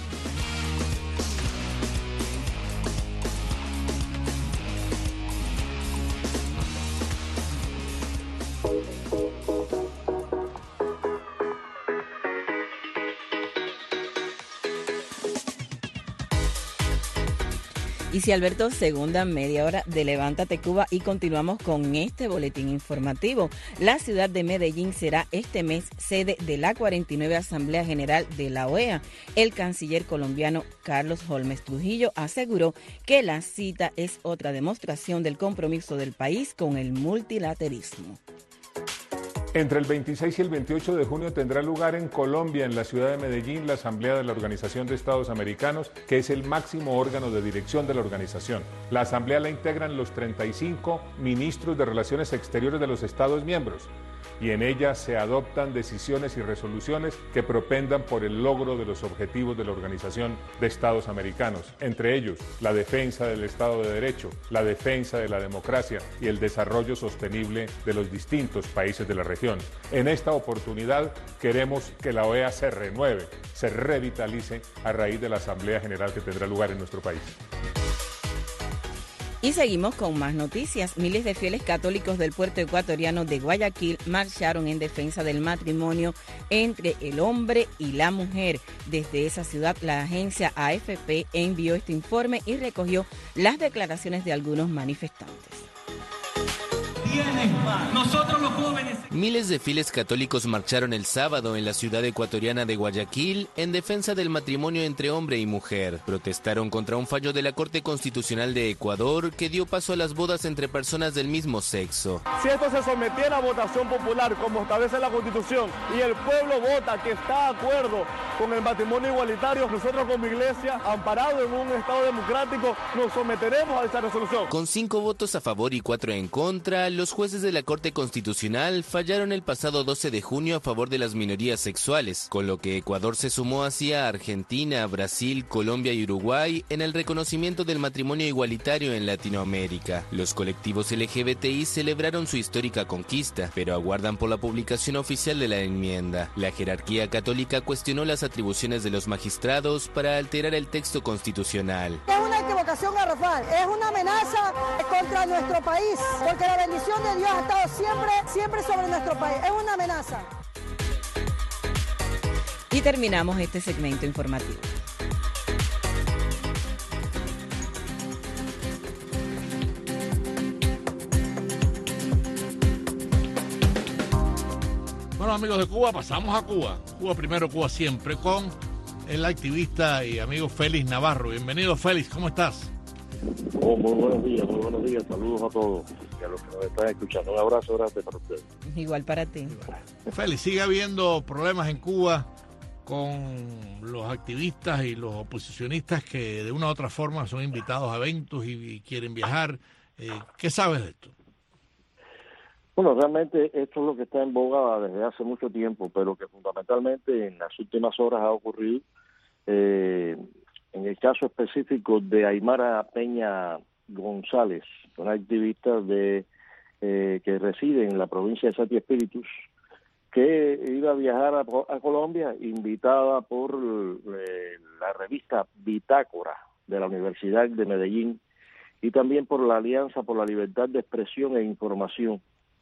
D: Y si Alberto, segunda media hora de Levántate Cuba y continuamos con este boletín informativo. La ciudad de Medellín será este mes sede de la cuarenta y nueve Asamblea General de la O E A. El canciller colombiano Carlos Holmes Trujillo aseguró que la cita es otra demostración del compromiso del país con el multilateralismo.
L: Entre el veintiséis y el veintiocho de junio tendrá lugar en Colombia, en la ciudad de Medellín, la Asamblea de la Organización de Estados Americanos, que es el máximo órgano de dirección de la organización. La Asamblea la integran los treinta y cinco ministros de Relaciones Exteriores de los Estados miembros. y en ella se adoptan decisiones y resoluciones que propendan por el logro de los objetivos de la Organización de Estados Americanos, entre ellos la defensa del Estado de Derecho, la defensa de la democracia y el desarrollo sostenible de los distintos países de la región. En esta oportunidad queremos que la O E A se renueve, se revitalice a raíz de la Asamblea General que tendrá lugar en nuestro país.
D: Y seguimos con más noticias. Miles de fieles católicos del puerto ecuatoriano de Guayaquil marcharon en defensa del matrimonio entre el hombre y la mujer. Desde esa ciudad, la agencia A F P envió este informe y recogió las declaraciones de algunos manifestantes.
M: Nosotros los jóvenes. Miles de fieles católicos marcharon el sábado en la ciudad ecuatoriana de Guayaquil en defensa del matrimonio entre hombre y mujer. Protestaron contra un fallo de la Corte Constitucional de Ecuador que dio paso a las bodas entre personas del mismo sexo.
N: Si esto se sometiera a votación popular como establece la Constitución y el pueblo vota que está de acuerdo con el matrimonio igualitario, nosotros como iglesia, amparados en un Estado democrático, nos someteremos a esa resolución.
M: Con cinco votos a favor y cuatro en contra, los jueces de la Corte Constitucional fallaron el pasado doce de junio a favor de las minorías sexuales, con lo que Ecuador se sumó hacia Argentina, Brasil, Colombia y Uruguay en el reconocimiento del matrimonio igualitario en Latinoamérica. Los colectivos L G B T I celebraron su histórica conquista, pero aguardan por la publicación oficial de la enmienda. La jerarquía católica cuestionó las atribuciones de los magistrados para alterar el texto constitucional.
O: Es una equivocación garrafal, es una amenaza contra nuestro país, porque la bendición de Dios ha estado siempre, siempre sobre nuestro país. Es una amenaza.
D: Y terminamos este segmento informativo.
C: Bueno, amigos de Cuba, pasamos a Cuba. Cuba primero, Cuba siempre, con el activista y amigo Félix Navarro. Bienvenido, Félix, ¿cómo estás?
P: Oh, muy buenos días, muy buenos días. Saludos a todos y a los que nos están escuchando. Un abrazo grande para ustedes.
D: Igual para ti.
C: Félix, sigue habiendo problemas en Cuba con los activistas y los oposicionistas que de una u otra forma son invitados a eventos y, y quieren viajar. Eh, ¿Qué sabes de esto?
P: Bueno, realmente esto es lo que está en boga desde hace mucho tiempo, pero que fundamentalmente en las últimas horas ha ocurrido. Eh, en el caso específico de Aymara Peña González, una activista de eh, que reside en la provincia de Santi Espíritus, que iba a viajar a, a Colombia, invitada por eh, la revista Bitácora de la Universidad de Medellín y también por la Alianza por la Libertad de Expresión e Información.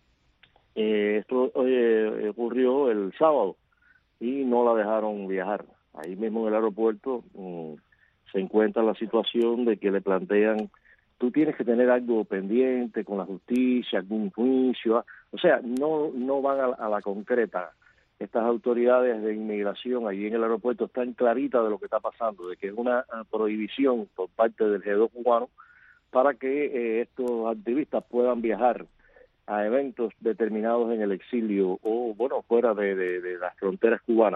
P: Eh, esto eh, ocurrió el sábado y no la dejaron viajar. Ahí mismo en el aeropuerto um, se encuentra la situación de que le plantean, tú tienes que tener algo pendiente con la justicia, algún juicio. O sea, no no van a, a la concreta. Estas autoridades de inmigración allí en el aeropuerto están claritas de lo que está pasando, de que es una prohibición por parte del G dos cubano para que eh, estos activistas puedan viajar a eventos determinados en el exilio o, bueno, fuera de, de, de las fronteras cubanas.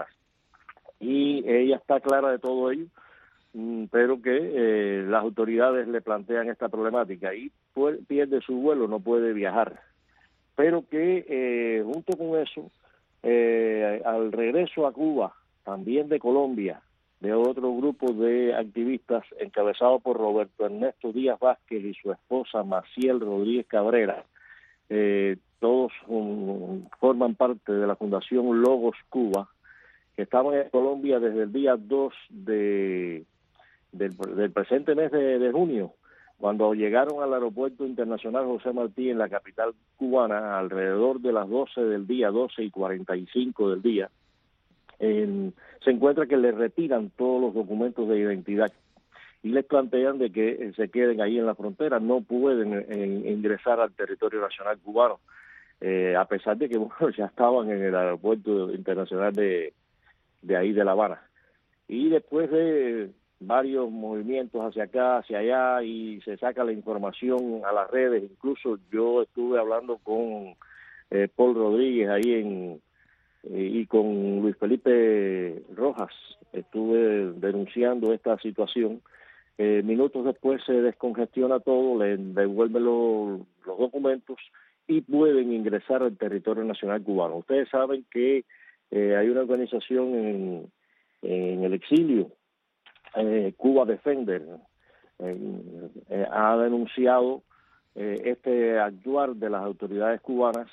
P: Y ella está clara de todo ello, pero que eh, las autoridades le plantean esta problemática y puede, pierde su vuelo, no puede viajar. Pero que eh, junto con eso, eh, al regreso a Cuba, también de Colombia, de otro grupo de activistas encabezado por Roberto Ernesto Díaz Vázquez y su esposa Maciel Rodríguez Cabrera, Eh, todos um, forman parte de la Fundación Logos Cuba, que estaban en Colombia desde el día dos de, del, del presente mes de, de junio, cuando llegaron al aeropuerto internacional José Martí en la capital cubana alrededor de las doce del día, doce y cuarenta y cinco del día. En, se encuentra que le retiran todos los documentos de identidad y les plantean de que se queden ahí en la frontera, no pueden en, ingresar al territorio nacional cubano, eh, a pesar de que bueno, ya estaban en el aeropuerto internacional de, de ahí de La Habana. Y después de varios movimientos hacia acá, hacia allá, y se saca la información a las redes, incluso yo estuve hablando con eh, Paul Rodríguez ahí en eh, y con Luis Felipe Rojas, estuve denunciando esta situación. Eh, minutos después se descongestiona todo, le devuelven lo, los documentos y pueden ingresar al territorio nacional cubano. Ustedes saben que eh, hay una organización en, en el exilio, eh, Cuba Defender, eh, eh, ha denunciado eh, este actuar de las autoridades cubanas,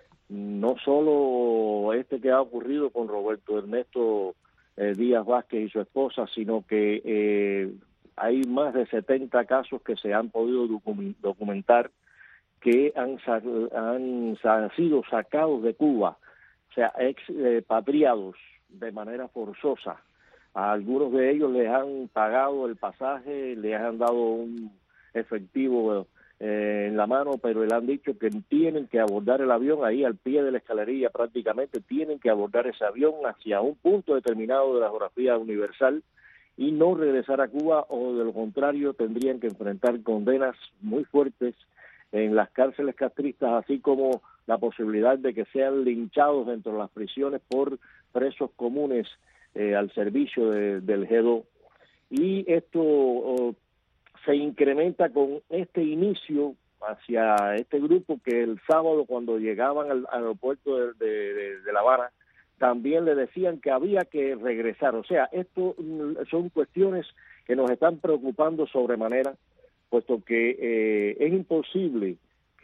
P: no solo este que ha ocurrido con Roberto Ernesto eh, Díaz Vázquez y su esposa, sino que eh, hay más de setenta casos que se han podido documentar que han, han, han sido sacados de Cuba, o sea, expatriados de manera forzosa. A algunos de ellos les han pagado el pasaje, les han dado un efectivo eh, en la mano, pero le han dicho que tienen que abordar el avión ahí al pie de la escalerilla, prácticamente tienen que abordar ese avión hacia un punto determinado de la geografía universal y no regresar a Cuba, o de lo contrario tendrían que enfrentar condenas muy fuertes en las cárceles castristas, así como la posibilidad de que sean linchados dentro de las prisiones por presos comunes eh, al servicio de, del G dos. Y esto oh, se incrementa con este inicio hacia este grupo que el sábado, cuando llegaban al aeropuerto de, de, de, de La Habana, también le decían que había que regresar. O sea, esto son cuestiones que nos están preocupando sobremanera, puesto que eh, es imposible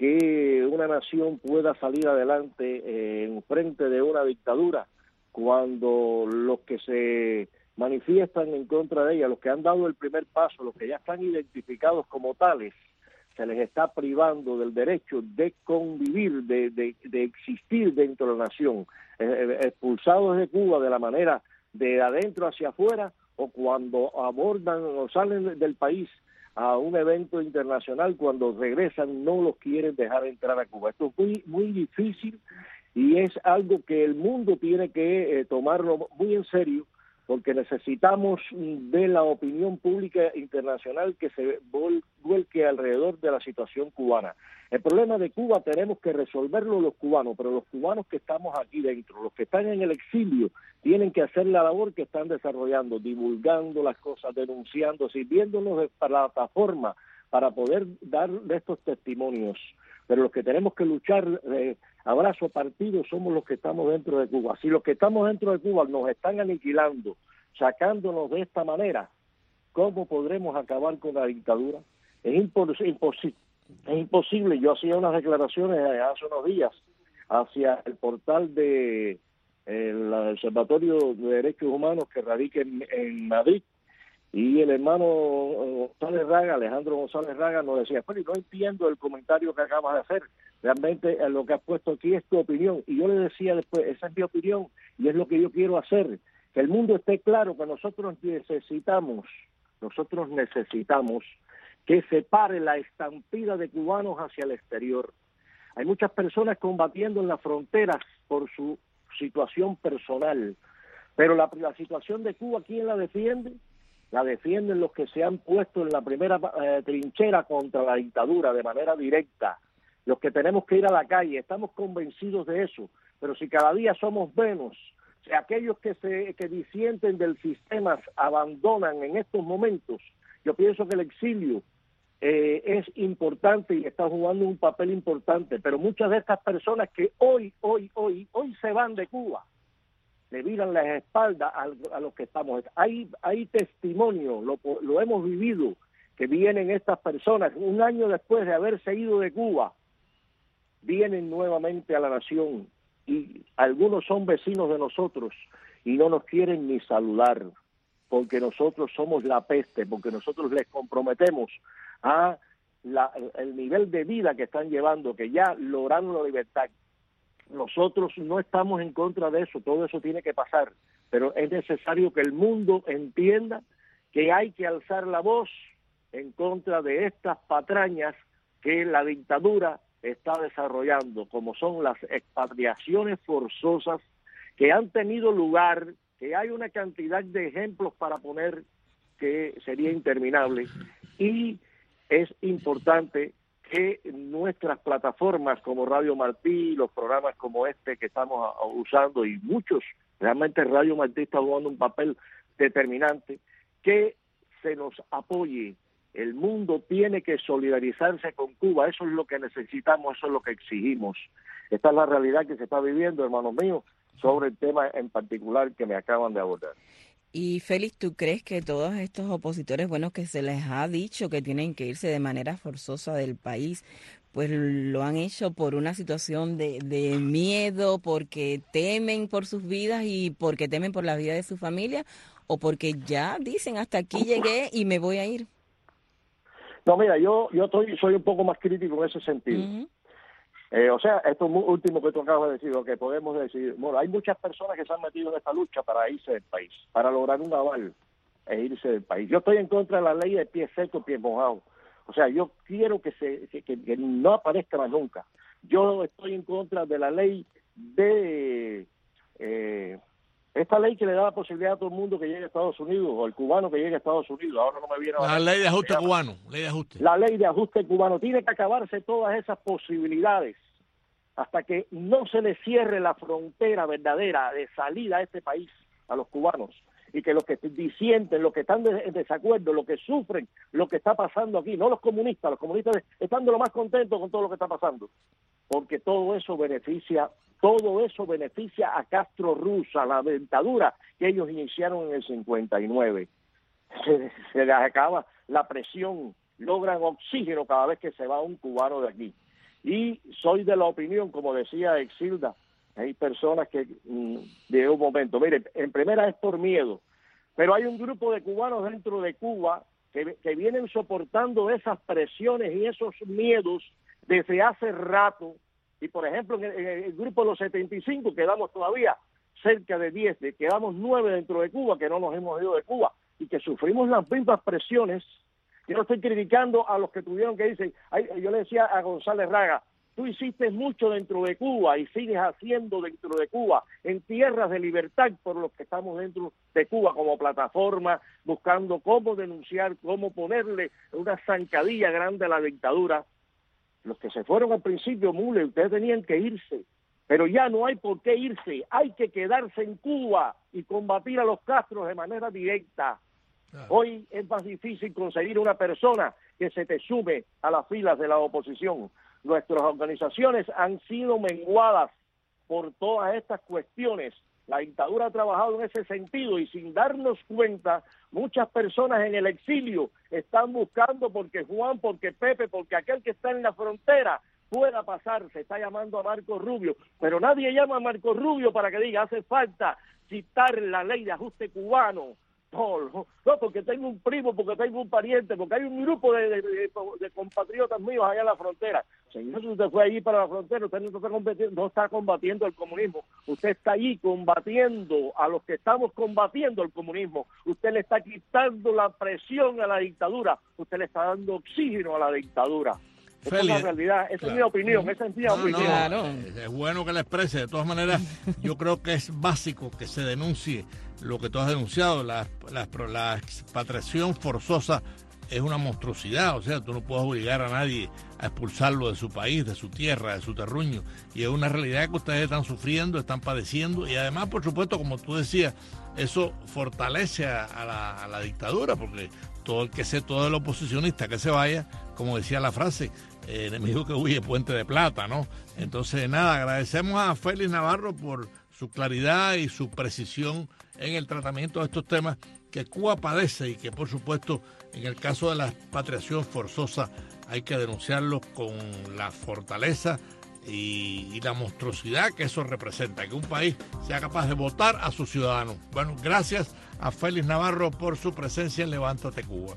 P: que una nación pueda salir adelante eh, en frente de una dictadura cuando los que se manifiestan en contra de ella, los que han dado el primer paso, los que ya están identificados como tales, se les está privando del derecho de convivir, de, de, de existir dentro de la nación, eh, expulsados de Cuba de la manera de adentro hacia afuera, o cuando abordan o salen del país a un evento internacional, cuando regresan no los quieren dejar entrar a Cuba. Esto es muy, muy difícil y es algo que el mundo tiene que eh, tomarlo muy en serio, porque necesitamos de la opinión pública internacional que se vuelque alrededor de la situación cubana. El problema de Cuba tenemos que resolverlo los cubanos, pero los cubanos que estamos aquí dentro, los que están en el exilio, tienen que hacer la labor que están desarrollando, divulgando las cosas, denunciando, sirviéndonos de plataforma para poder dar estos testimonios. Pero los que tenemos que luchar eh, a brazo partido somos los que estamos dentro de Cuba. Si los que estamos dentro de Cuba nos están aniquilando, sacándonos de esta manera, ¿cómo podremos acabar con la dictadura? Es impos imposible. Es imposible. Yo hacía unas declaraciones hace unos días hacia el portal de el Observatorio de Derechos Humanos que radica en, en Madrid, y el hermano González Raga, Alejandro González Raga, nos decía, pero no entiendo el comentario que acabas de hacer, realmente lo que has puesto aquí es tu opinión. Y yo le decía después, esa es mi opinión y es lo que yo quiero hacer, que el mundo esté claro que nosotros necesitamos, nosotros necesitamos que se pare la estampida de cubanos hacia el exterior. Hay muchas personas combatiendo en las fronteras por su situación personal, pero la, la situación de Cuba, ¿quién la defiende? La defienden los que se han puesto en la primera eh, trinchera contra la dictadura de manera directa, los que tenemos que ir a la calle. Estamos convencidos de eso, pero si cada día somos menos, si aquellos que se que disienten del sistema abandonan en estos momentos, yo pienso que el exilio eh, es importante y está jugando un papel importante, pero muchas de estas personas que hoy, hoy, hoy, hoy se van de Cuba, le viran las espaldas a, a los que estamos. Hay, hay testimonio, lo, lo hemos vivido, que vienen estas personas, un año después de haberse ido de Cuba, vienen nuevamente a la nación, y algunos son vecinos de nosotros y no nos quieren ni saludar, porque nosotros somos la peste, porque nosotros les comprometemos a la, el nivel de vida que están llevando, que ya lograron la libertad. Nosotros no estamos en contra de eso, todo eso tiene que pasar, pero es necesario que el mundo entienda que hay que alzar la voz en contra de estas patrañas que la dictadura está desarrollando, como son las expatriaciones forzosas que han tenido lugar, que hay una cantidad de ejemplos para poner que sería interminable, y es importante que nuestras plataformas como Radio Martí, los programas como este que estamos usando, y muchos, realmente Radio Martí está jugando un papel determinante, que se nos apoye, El mundo tiene que solidarizarse con Cuba, eso es lo que necesitamos, eso es lo que exigimos. Esta es la realidad que se está viviendo, hermanos míos, sobre el tema en particular que me acaban de abordar.
D: Y Félix, ¿tú crees que todos estos opositores, bueno, que se les ha dicho que tienen que irse de manera forzosa del país, pues lo han hecho por una situación de, de miedo, porque temen por sus vidas y porque temen por la vida de su familia, o porque ya dicen hasta aquí llegué y me voy a ir?
P: No, mira, yo yo estoy, soy un poco más crítico en ese sentido. Uh-huh. Eh, o sea, esto último que tú acabas de decir, lo que podemos decir, bueno, hay muchas personas que se han metido en esta lucha para irse del país, para lograr un aval e irse del país. Yo estoy en contra de la ley de pie seco, pie mojado. O sea, yo quiero que se que, que, que no aparezca más nunca. Yo estoy en contra de la ley de... Eh, esta ley que le da la posibilidad a todo el mundo que llegue a Estados Unidos, o el cubano que llegue a Estados Unidos, ahora no me viene a
C: la ley de ajuste cubano, ley de ajuste.
P: La ley de ajuste cubano, tiene que acabarse todas esas posibilidades hasta que no se le cierre la frontera verdadera de salida a este país, a los cubanos, y que los que disienten, los que están en desacuerdo, los que sufren lo que está pasando aquí, no los comunistas, los comunistas están de lo más contentos con todo lo que está pasando, porque todo eso beneficia Todo eso beneficia a Castro Ruz, a la dictadura que ellos iniciaron en el cincuenta y nueve. Se, se les acaba la presión, logran oxígeno cada vez que se va un cubano de aquí. Y soy de la opinión, como decía Exilda, hay personas que mm, de un momento, mire, en primera es por miedo, pero hay un grupo de cubanos dentro de Cuba que, que vienen soportando esas presiones y esos miedos desde hace rato. Y, por ejemplo, en el, en el grupo de los setenta y cinco quedamos todavía cerca de diez, quedamos nueve dentro de Cuba que no nos hemos ido de Cuba y que sufrimos las mismas presiones. Yo no estoy criticando a los que tuvieron que irse. Ay, yo le decía a González Raga, tú hiciste mucho dentro de Cuba y sigues haciendo dentro de Cuba, en tierras de libertad por los que estamos dentro de Cuba como plataforma, buscando cómo denunciar, cómo ponerle una zancadilla grande a la dictadura. Los que se fueron al principio, Mule, ustedes tenían que irse, pero ya no hay por qué irse, hay que quedarse en Cuba y combatir a los Castros de manera directa. Ah. Hoy es más difícil conseguir una persona que se te sume a las filas de la oposición. Nuestras organizaciones han sido menguadas por todas estas cuestiones. La dictadura ha trabajado en ese sentido y sin darnos cuenta, muchas personas en el exilio están buscando porque Juan, porque Pepe, porque aquel que está en la frontera pueda pasar. Se está llamando a Marco Rubio, pero nadie llama a Marco Rubio para que diga hace falta citar la ley de ajuste cubano. No, no, no, porque tengo un primo, porque tengo un pariente, porque hay un grupo de, de, de, de compatriotas míos allá en la frontera. Señor, si usted fue allí para la frontera, usted no está, combatiendo, no está combatiendo el comunismo. Usted está allí combatiendo a los que estamos combatiendo el comunismo. Usted le está quitando la presión a la dictadura. Usted le está dando oxígeno a la dictadura. Esa Félix, es la realidad, esa claro. es mi opinión, esa es mi no, opinión. No,
C: claro. Es bueno que la exprese, de todas maneras, yo creo que es básico que se denuncie lo que tú has denunciado, la, la, la expatriación forzosa es una monstruosidad, o sea, tú no puedes obligar a nadie a expulsarlo de su país, de su tierra, de su terruño, y es una realidad que ustedes están sufriendo, están padeciendo, y además, por supuesto, como tú decías, eso fortalece a, a, la, a la dictadura, porque todo el que sea, todo el oposicionista que se vaya, como decía la frase, eh, enemigo que huye, puente de plata, ¿no? Entonces, nada, agradecemos a Félix Navarro por su claridad y su precisión en el tratamiento de estos temas que Cuba padece y que, por supuesto, en el caso de la expatriación forzosa hay que denunciarlos con la fortaleza y, y la monstruosidad que eso representa, que un país sea capaz de votar a sus ciudadanos. Bueno, gracias a Félix Navarro por su presencia en Levántate Cuba.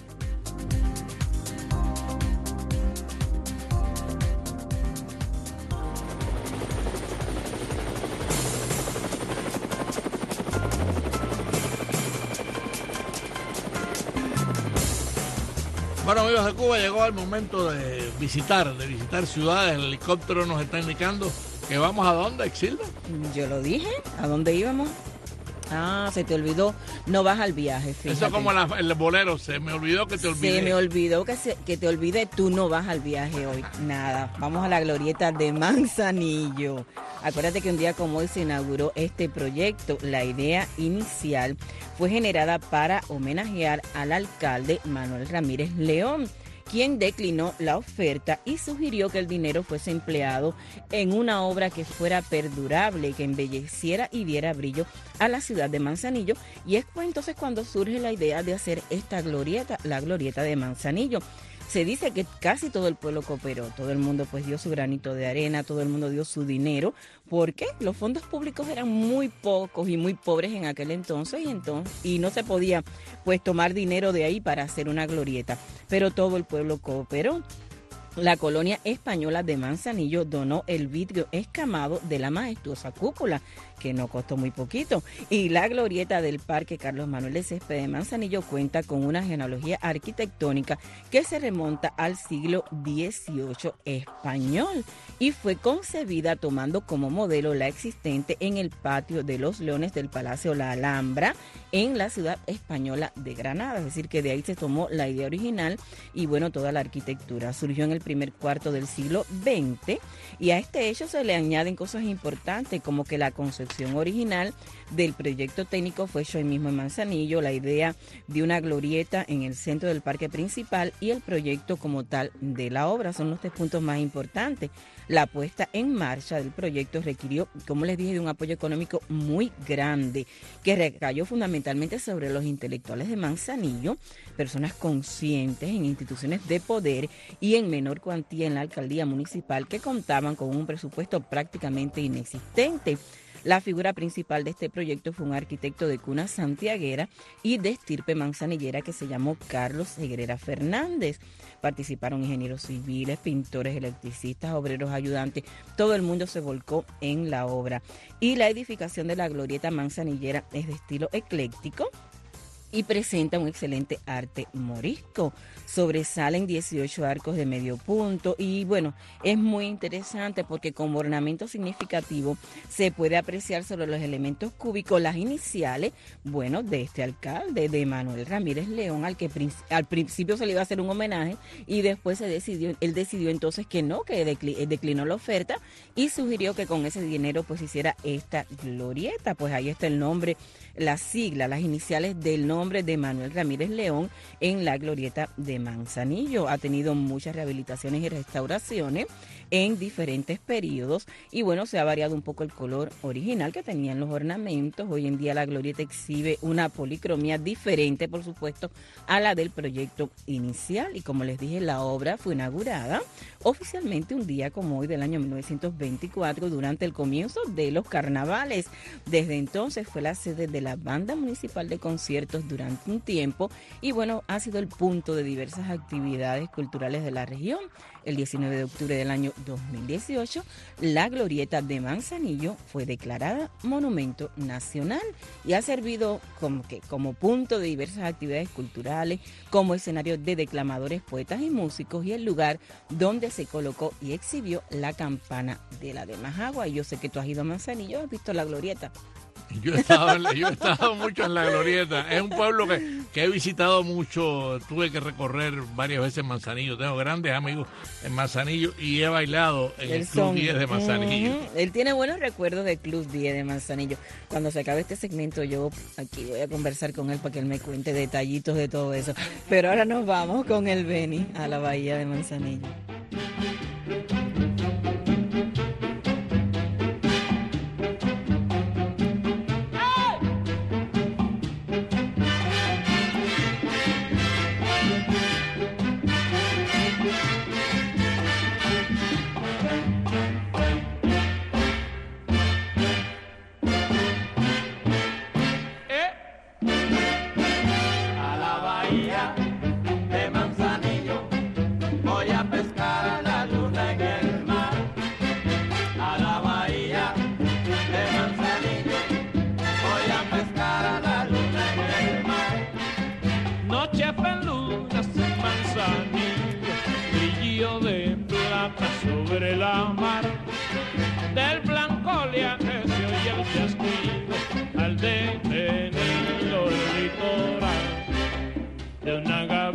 C: Bueno, amigos de Cuba, llegó el momento de visitar, de visitar ciudades. El helicóptero nos está indicando que vamos a dónde, Exilda.
D: Yo lo dije, ¿a dónde íbamos? Ah, se te olvidó, no vas al viaje, fíjate.
C: Eso es como la, el bolero, se me olvidó que te olvidé.
D: Se me olvidó que, se, que te olvidé, tú no vas al viaje hoy. Nada, vamos a la glorieta de Manzanillo. Acuérdate que un día como hoy se inauguró este proyecto. La idea inicial fue generada para homenajear al alcalde Manuel Ramírez León, quien declinó la oferta y sugirió que el dinero fuese empleado en una obra que fuera perdurable, que embelleciera y diera brillo a la ciudad de Manzanillo. Y es entonces cuando surge la idea de hacer esta glorieta, la glorieta de Manzanillo. Se dice que casi todo el pueblo cooperó, todo el mundo pues dio su granito de arena, todo el mundo dio su dinero, porque los fondos públicos eran muy pocos y muy pobres en aquel entonces y entonces y no se podía pues tomar dinero de ahí para hacer una glorieta, pero todo el pueblo cooperó. La colonia española de Manzanillo donó el vidrio escamado de la majestuosa cúpula, que no costó muy poquito, y la glorieta del Parque Carlos Manuel de Céspedes de Manzanillo cuenta con una genealogía arquitectónica que se remonta al siglo dieciocho español y fue concebida tomando como modelo la existente en el patio de los Leones del Palacio La Alhambra en la ciudad española de Granada, es decir que de ahí se tomó la idea original y bueno, toda la arquitectura surgió en el primer cuarto del siglo veinte y a este hecho se le añaden cosas importantes como que la concepción original del proyecto técnico fue hecho ahí mismo en Manzanillo, la idea de una glorieta en el centro del parque principal y el proyecto como tal de la obra son los tres puntos más importantes. La puesta en marcha del proyecto requirió, como les dije, de un apoyo económico muy grande que recayó fundamentalmente sobre los intelectuales de Manzanillo, personas conscientes en instituciones de poder y en menor cuantía en la alcaldía municipal que contaban con un presupuesto prácticamente inexistente. La figura principal de este proyecto fue un arquitecto de cuna santiaguera y de estirpe manzanillera que se llamó Carlos Segrera Fernández. Participaron ingenieros civiles, pintores, electricistas, obreros ayudantes. Todo el mundo se volcó en la obra. Y la edificación de la glorieta manzanillera es de estilo ecléctico y presenta un excelente arte morisco. Sobresalen dieciocho arcos de medio punto y bueno, es muy interesante porque como ornamento significativo se puede apreciar sobre los elementos cúbicos las iniciales, bueno, de este alcalde, de Manuel Ramírez León, al que al principio se le iba a hacer un homenaje y después se decidió, él decidió entonces que no, que declinó la oferta y sugirió que con ese dinero pues hiciera esta glorieta. Pues ahí está el nombre, la sigla, las iniciales del nombre de Manuel Ramírez León en la glorieta de Manzanillo. Ha tenido muchas rehabilitaciones y restauraciones en diferentes periodos y bueno, se ha variado un poco el color original que tenían los ornamentos. Hoy en día la glorieta exhibe una policromía diferente, por supuesto, a la del proyecto inicial y como les dije, la obra fue inaugurada oficialmente un día como hoy del año mil novecientos veinticuatro durante el comienzo de los carnavales. Desde entonces fue la sede de la Banda Municipal de Conciertos durante un tiempo y bueno, ha sido el punto de diversas actividades culturales de la región. El diecinueve de octubre del año dos mil dieciocho, la glorieta de Manzanillo fue declarada Monumento Nacional y ha servido como, que, como punto de diversas actividades culturales, como escenario de declamadores, poetas y músicos y el lugar donde se colocó y exhibió la campana de la de Majagua. Y yo sé que tú has ido a Manzanillo, has visto la glorieta.
C: Yo he estado, yo he estado mucho en la glorieta. Es un pueblo que, que he visitado mucho. Tuve que recorrer varias veces Manzanillo. Tengo grandes amigos en Manzanillo y he bailado en el, el Club diez de Manzanillo.
D: Uh-huh. Él tiene buenos recuerdos del Club diez de Manzanillo. Cuando se acabe este segmento yo aquí voy a conversar con él para que él me cuente detallitos de todo eso. Pero ahora nos vamos con el Beni a la bahía de Manzanillo.
Q: A la bahía de Manzanillo voy a pescar.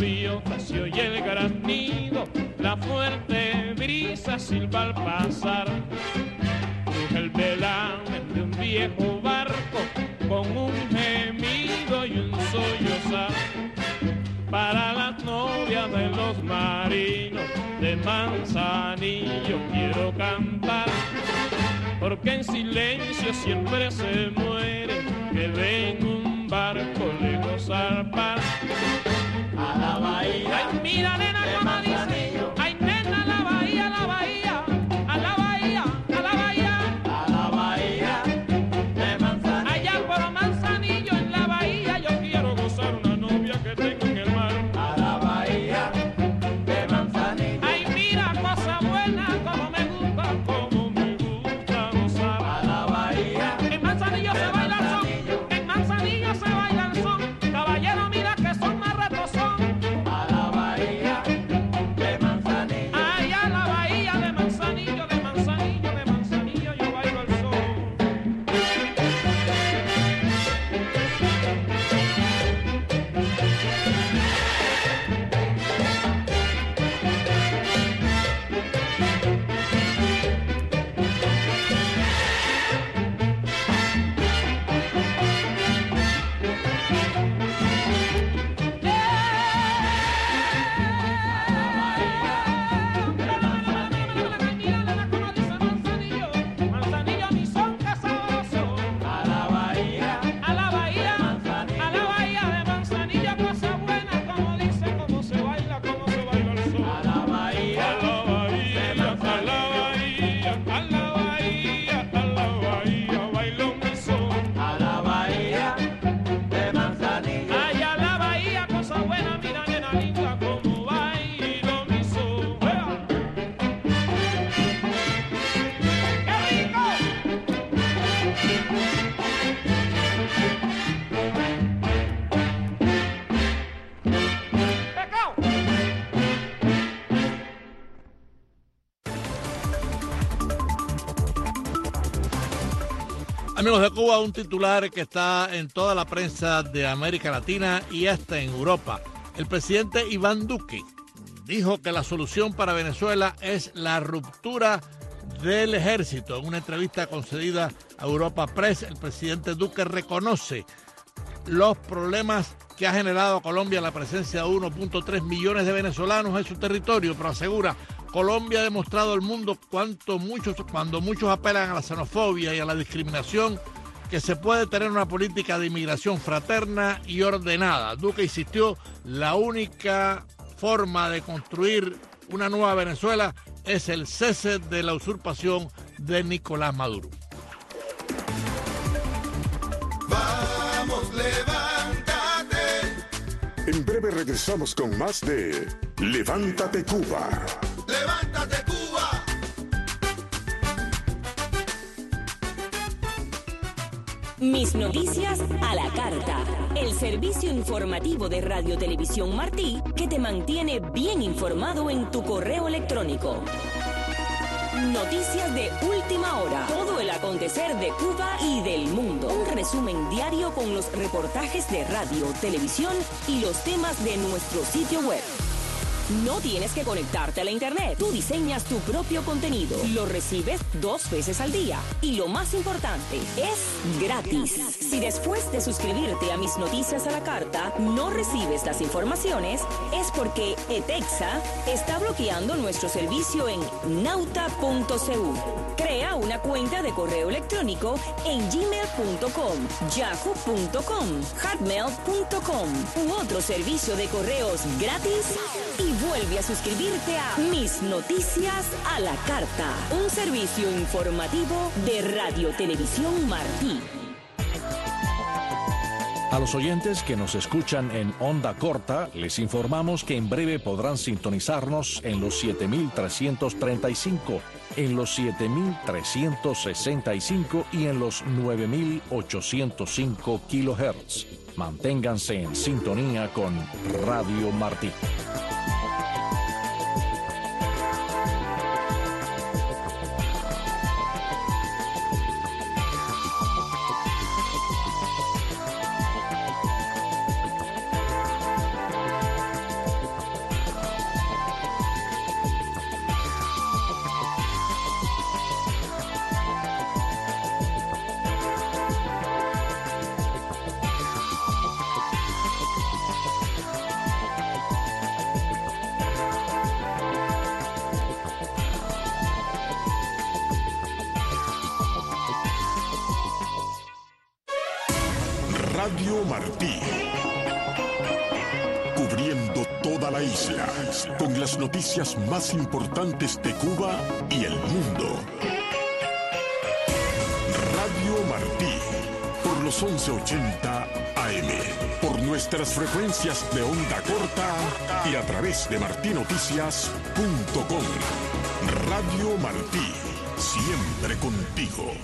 Q: gaviota se oye el granido, la fuerte brisa silba al pasar. Cruje el velamen de un viejo barco con un gemido y un sollozar. Para las novias de los marinos de Manzanillo quiero cantar, porque en silencio siempre se mueren que ven un barco lejos zarpar. A la bahía, ay mira nena como dice, ay nena la bahía, la bahía, a la bahía, a la bahía, a la bahía de Manzanillo. Allá por Manzanillo en la bahía yo quiero gozar una novia que tengo en el mar. A la bahía de Manzanillo. Ay mira cosa buena como me gusta, como me gusta gozar. A la bahía. En Manzanillo se baila el son, en Manzanillo se baila el son. Caballero mira que son más ratos son. A la bahía de Manzanillo. Ay a la bahía de Manzanillo, de Manzanillo, de Manzanillo yo bailo el son. Manzanillo mi son que sabroso. A la bahía, a la bahía, a la bahía de Manzanillo cosa buena como dice, cómo se baila, cómo se baila el sol. A la bahía, a la bahía, a la bahía, a la bahía, a la bahía, bailo mi son. A la bahía de Manzanillo. Ay, a la bahía cosa buena, mira nena linda como bailo mi son. ¡Ea! ¡Qué rico! ¡Pecao!
C: Amigos de Cuba, un titular que está en toda la prensa de América Latina y hasta en Europa. El presidente Iván Duque dijo que la solución para Venezuela es la ruptura del ejército. En una entrevista concedida a Europa Press, el presidente Duque reconoce los problemas que ha generado a Colombia la presencia de uno punto tres millones de venezolanos en su territorio, pero asegura: Colombia ha demostrado al mundo cuánto muchos, cuando muchos apelan a la xenofobia y a la discriminación, que se puede tener una política de inmigración fraterna y ordenada. Duque insistió: la única forma de construir una nueva Venezuela es el cese de la usurpación de Nicolás Maduro.
A: Vamos, levántate. En breve regresamos con más de Levántate Cuba.
B: Levántate Cuba.
I: Mis noticias a la carta. El servicio informativo de Radio Televisión Martí que te mantiene bien informado en tu correo electrónico. Noticias de última hora. Todo el acontecer de Cuba y del mundo. Un resumen diario con los reportajes de radio, televisión y los temas de nuestro sitio web. No tienes que conectarte a la internet. Tú diseñas tu propio contenido. Lo recibes dos veces al día. Y lo más importante, es gratis. Si después de suscribirte a Mis Noticias a la Carta no recibes las informaciones, es porque ETEXA está bloqueando nuestro servicio en nauta punto c u. Crea una cuenta de correo electrónico en gmail punto com, yahoo punto com, hotmail punto com u otro servicio de correos gratis y vuelve a suscribirte a Mis Noticias a la Carta, un servicio informativo de Radio Televisión Martí.
R: A los oyentes que nos escuchan en onda corta, les informamos que en breve podrán sintonizarnos en los siete mil trescientos treinta y cinco, en los siete mil trescientos sesenta y cinco y en los nueve mil ochocientos cinco kilohertz. Manténganse en sintonía con Radio Martí.
A: Radio Martí. Cubriendo toda la isla con las noticias más importantes de Cuba y el mundo. Radio Martí, por los once ochenta A M, por nuestras frecuencias de onda corta y a través de martí noticias punto com. Radio Martí, siempre contigo.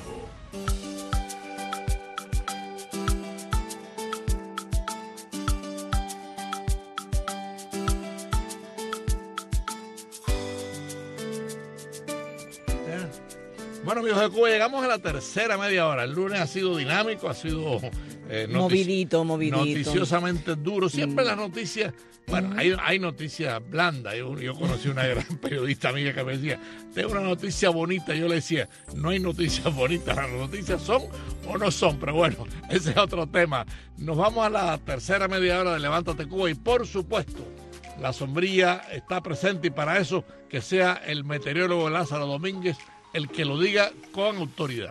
C: Bueno, amigos de Cuba, llegamos a la tercera media hora. El lunes ha sido dinámico, ha sido eh, notici-
D: movidito, movidito.
C: noticiosamente duro. Siempre
D: Mm.
C: las noticias, bueno, hay, hay noticias blandas. Yo, yo conocí una gran periodista amiga que me decía, tengo una noticia bonita. Yo le decía, no hay noticias bonitas, las noticias son o no son. Pero bueno, ese es otro tema. Nos vamos a la tercera media hora de Levántate Cuba y por supuesto, la sombrilla está presente y para eso que sea el meteorólogo Lázaro Domínguez el que lo diga con autoridad.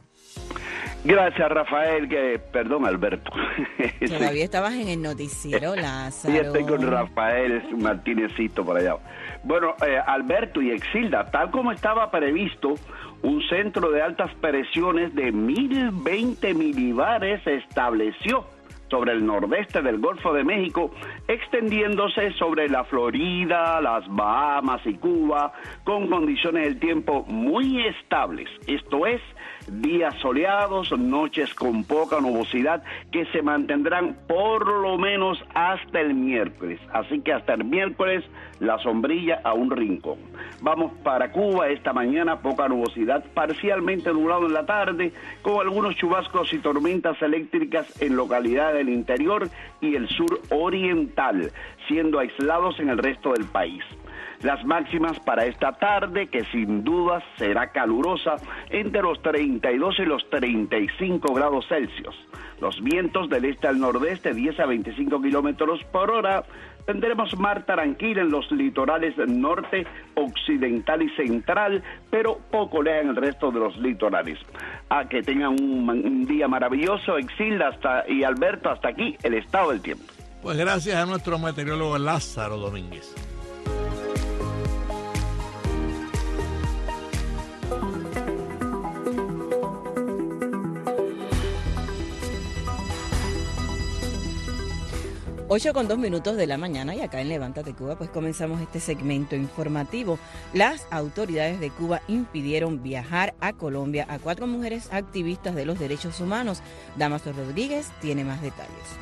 E: Gracias, Rafael, que perdón, Alberto.
D: Todavía estabas en el noticiero, Lázaro.
E: Ya estoy con Rafael Martínezito por allá. Bueno, eh, Alberto y Exilda, tal como estaba previsto, un centro de altas presiones de mil veinte milibares se estableció sobre el nordeste del Golfo de México, extendiéndose sobre la Florida, las Bahamas y Cuba, con condiciones del tiempo muy estables. Esto es, días soleados, noches con poca nubosidad, que se mantendrán por lo menos hasta el miércoles. Así que hasta el miércoles, la sombrilla a un rincón. Vamos para Cuba esta mañana, poca nubosidad, parcialmente nublado en la tarde, con algunos chubascos y tormentas eléctricas en localidades del interior y el sur oriental, siendo aislados en el resto del país. Las máximas para esta tarde, que sin duda será calurosa, entre los treinta y dos y los treinta y cinco grados Celsius. Los vientos del este al nordeste, diez a veinticinco kilómetros por hora. Tendremos mar tranquila en los litorales norte, occidental y central, pero poco lejos en el resto de los litorales. A que tengan un, un día maravilloso, Exilda hasta, y Alberto, hasta aquí el estado del tiempo.
C: Pues gracias a nuestro meteorólogo Lázaro Domínguez.
D: ocho con dos minutos de la mañana y acá en Levántate Cuba pues comenzamos este segmento informativo. Las autoridades de Cuba impidieron viajar a Colombia a cuatro mujeres activistas de los derechos humanos. Damaso Rodríguez tiene más detalles.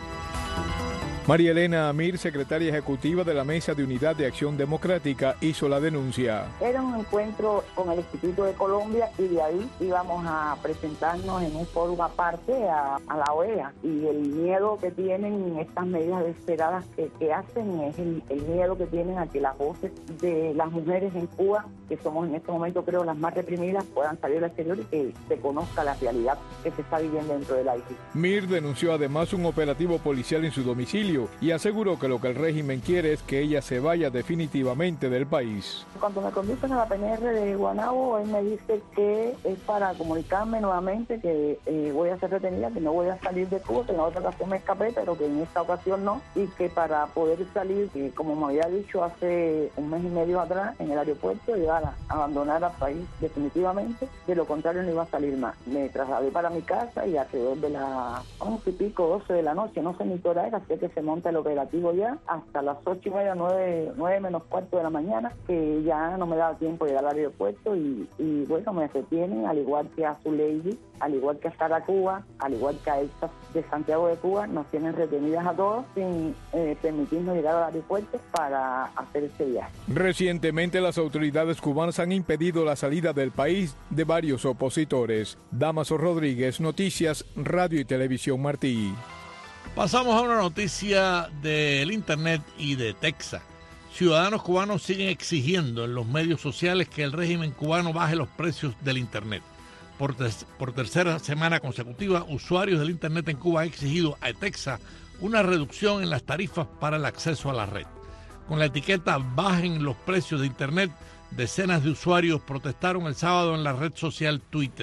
S: María Elena Amir, secretaria ejecutiva de la Mesa de Unidad de Acción Democrática, hizo la denuncia.
T: Era un encuentro con el Instituto de Colombia y de ahí íbamos a presentarnos en un foro aparte a, a la O E A. Y el miedo que tienen estas medidas desesperadas que, que hacen es el, el miedo que tienen a que las voces de las mujeres en Cuba, que somos en este momento creo las más reprimidas, puedan salir al exterior y que se conozca la realidad que se está viviendo dentro del I C I.
S: Mir denunció además un operativo policial en su domicilio y aseguró que lo que el régimen quiere es que ella se vaya definitivamente del país.
T: Cuando me conducen a la P N R de Guanabo, él me dice que es para comunicarme nuevamente que eh, voy a ser retenida, que no voy a salir de Cuba, que en otra ocasión me escapé, pero que en esta ocasión no, y que para poder salir, que como me había dicho hace un mes y medio atrás, en el aeropuerto, iba a abandonar al país definitivamente, de lo contrario no iba a salir más. Me trasladé para mi casa y alrededor de las once y pico, doce de la noche, no sé ni qué hora era, así que se monta el operativo ya, hasta las ocho y media, nueve, nueve menos cuarto de la mañana, que ya no me daba tiempo de llegar al aeropuerto y, y bueno, me retienen, al igual que a Zuleidi, al igual que a Sara Cuba, al igual que a estas de Santiago de Cuba, nos tienen retenidas a todos sin eh, permitirnos llegar al aeropuerto para hacer este viaje.
S: Recientemente las autoridades cubanas han impedido la salida del país de varios opositores. Damaso Rodríguez, Noticias, Radio y Televisión Martí.
C: Pasamos a una noticia del Internet y de Texas. Ciudadanos cubanos siguen exigiendo en los medios sociales que el régimen cubano baje los precios del Internet. Por, ter- por tercera semana consecutiva, usuarios del Internet en Cuba han exigido a Texas una reducción en las tarifas para el acceso a la red. Con la etiqueta "Bajen los precios de Internet", decenas de usuarios protestaron el sábado en la red social Twitter.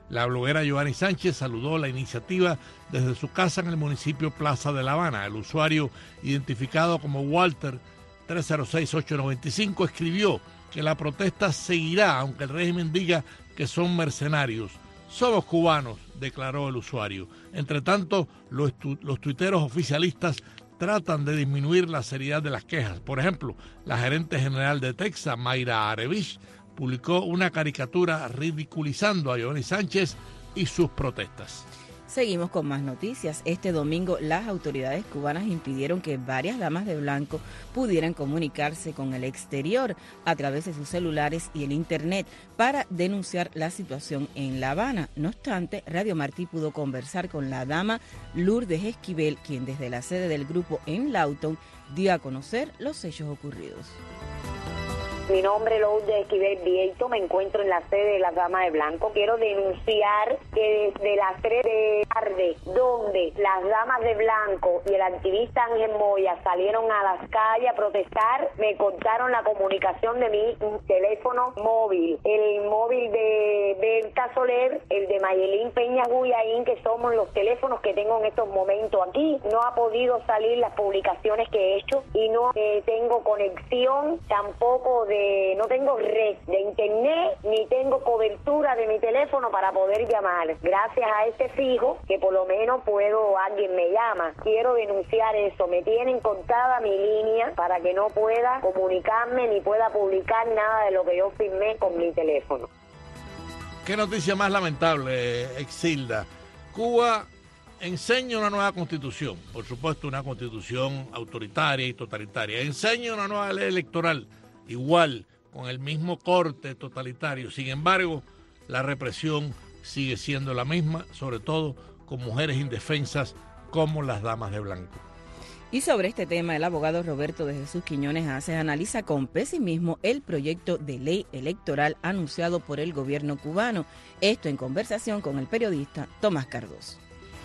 C: La bloguera Giovanni Sánchez saludó la iniciativa desde su casa en el municipio Plaza de La Habana. El usuario, identificado como Walter tres cero seis ocho nueve cinco, escribió que la protesta seguirá aunque el régimen diga que son mercenarios. Somos cubanos, declaró el usuario. Entre tanto, los, tu los tuiteros oficialistas tratan de disminuir la seriedad de las quejas. Por ejemplo, la gerente general de Texas, Mayra Arevich, publicó una caricatura ridiculizando a Giovanni Sánchez y sus protestas.
D: Seguimos con más noticias. Este domingo las autoridades cubanas impidieron que varias damas de blanco pudieran comunicarse con el exterior a través de sus celulares y el internet para denunciar la situación en La Habana. No obstante, Radio Martí pudo conversar con la dama Lourdes Esquivel, quien desde la sede del grupo en Lawton dio a conocer los hechos ocurridos.
U: Mi nombre es Lourdes Esquivel Vieito, me encuentro en la sede de la Dama de Blanco. Quiero denunciar que desde las tres de la tarde, donde las Damas de Blanco y el activista Ángel Moya salieron a las calles a protestar, me cortaron la comunicación de mi teléfono móvil. El móvil de Berta Soler, el de Mayelín Peña Guyaín, que somos los teléfonos que tengo en estos momentos aquí. No ha podido salir las publicaciones que he hecho y no eh, tengo conexión tampoco de De, no tengo red de internet ni tengo cobertura de mi teléfono para poder llamar. Gracias a este fijo que por lo menos puedo, alguien me llama. Quiero denunciar eso. Me tienen cortada mi línea para que no pueda comunicarme ni pueda publicar nada de lo que yo firmé con mi teléfono.
C: Qué noticia más lamentable, Exilda. Cuba enseña una nueva constitución, por supuesto una constitución autoritaria y totalitaria. Enseña una nueva ley electoral, igual, con el mismo corte totalitario. Sin embargo, la represión sigue siendo la misma, sobre todo con mujeres indefensas como las damas de blanco.
D: Y sobre este tema, el abogado Roberto de Jesús Quiñones Aces analiza con pesimismo el proyecto de ley electoral anunciado por el gobierno cubano. Esto en conversación con el periodista Tomás Cardoso.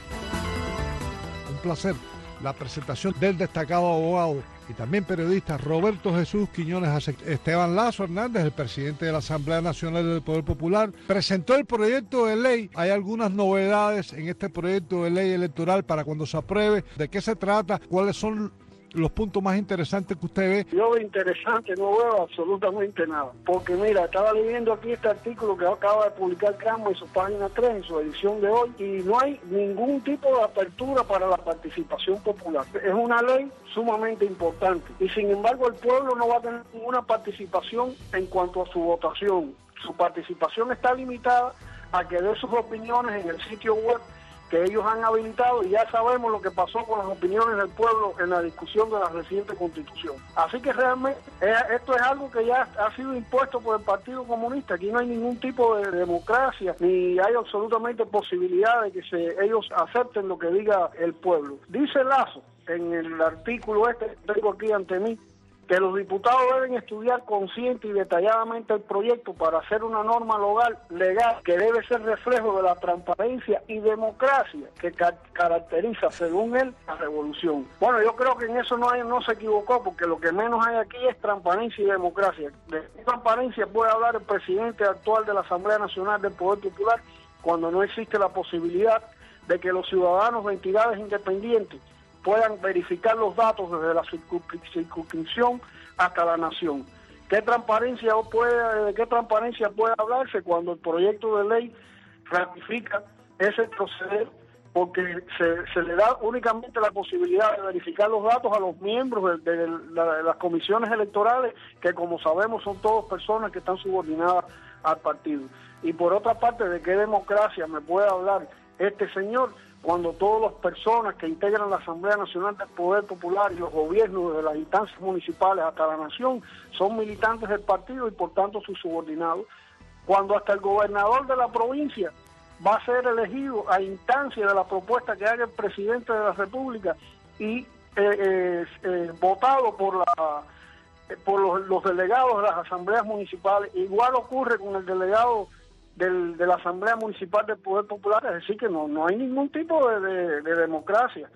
V: Un placer la presentación del destacado abogado y también periodista Roberto Jesús Quiñones Aces. Esteban Lazo Hernández, el presidente de la Asamblea Nacional del Poder Popular, presentó el proyecto de ley. Hay algunas novedades en este proyecto de ley electoral para cuando se apruebe. ¿De qué se trata? ¿Cuáles son los puntos más interesantes que usted ve?
W: Yo de interesante no veo absolutamente nada, porque mira, estaba leyendo aquí este artículo que acaba de publicar Cramo en su página tres, en su edición de hoy, y no hay ningún tipo de apertura para la participación popular. Es una ley sumamente importante, y sin embargo el pueblo no va a tener ninguna participación en cuanto a su votación. Su participación está limitada a que dé sus opiniones en el sitio web que ellos han habilitado, y ya sabemos lo que pasó con las opiniones del pueblo en la discusión de la reciente Constitución. Así que realmente eh, esto es algo que ya ha sido impuesto por el Partido Comunista. Aquí no hay ningún tipo de democracia, ni hay absolutamente posibilidad de que se, ellos acepten lo que diga el pueblo. Dice Lazo, en el artículo este que tengo aquí ante mí, que los diputados deben estudiar consciente y detalladamente el proyecto para hacer una norma legal, legal que debe ser reflejo de la transparencia y democracia que ca caracteriza, según él, la revolución. Bueno, yo creo que en eso no, hay, no se equivocó, porque lo que menos hay aquí es transparencia y democracia. ¿De qué transparencia puede hablar el presidente actual de la Asamblea Nacional del Poder Popular cuando no existe la posibilidad de que los ciudadanos de entidades independientes puedan verificar los datos desde la circunscripción hasta la nación? ¿Qué transparencia puede, de qué transparencia puede hablarse cuando el proyecto de ley ratifica ese proceder? Porque se, se le da únicamente la posibilidad de verificar los datos a los miembros de, de, la, de las comisiones electorales, que como sabemos son todas personas que están subordinadas al partido. Y por otra parte, ¿de qué democracia me puede hablar este señor cuando todas las personas que integran la Asamblea Nacional del Poder Popular y los gobiernos de las instancias municipales hasta la nación son militantes del partido y por tanto sus subordinados? Cuando hasta el gobernador de la provincia va a ser elegido a instancia de la propuesta que haga el presidente de la República y eh, eh, eh, votado por la eh, por los, los delegados de las asambleas municipales. Igual ocurre con el delegado Del, de la Asamblea Municipal del Poder Popular, es decir, que no, no hay ningún tipo de, de, de democracia.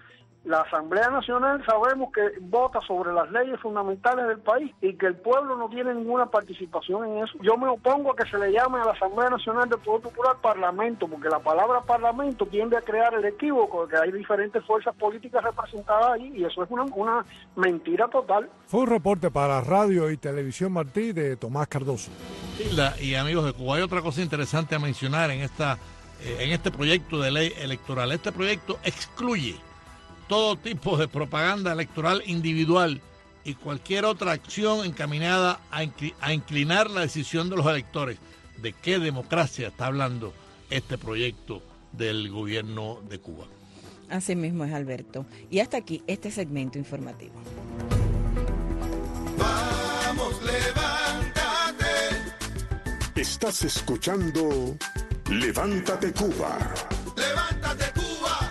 W: La Asamblea Nacional sabemos que vota sobre las leyes fundamentales del país y que el pueblo no tiene ninguna participación en eso. Yo me opongo a que se le llame a la Asamblea Nacional del Poder Popular Parlamento, porque la palabra Parlamento tiende a crear el equívoco de que hay diferentes fuerzas políticas representadas ahí, y eso es una, una mentira total.
V: Fue un reporte para Radio y Televisión Martí de Tomás Cardoso.
C: Hilda y amigos de Cuba, hay otra cosa interesante a mencionar en esta eh, en este proyecto de ley electoral. Este proyecto excluye todo tipo de propaganda electoral individual y cualquier otra acción encaminada a, incli- a inclinar la decisión de los electores. ¿De qué democracia está hablando este proyecto del gobierno de Cuba?
D: Así mismo es, Alberto. Y hasta aquí este segmento informativo.
A: Vamos, levántate. Estás escuchando Levántate Cuba.
B: Levántate Cuba.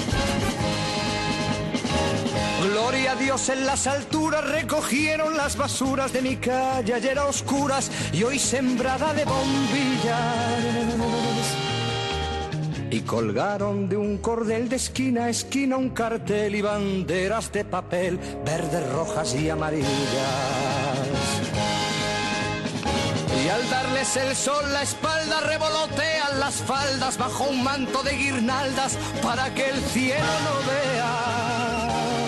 F: Gloria a Dios en las alturas, recogieron las basuras de mi calle ayer a oscuras y hoy sembrada de bombillas. Y colgaron de un cordel de esquina a esquina un cartel y banderas de papel, verdes, rojas y amarillas. Y al darles el sol la espalda revolotean las faldas bajo un manto de guirnaldas para que el cielo no vea.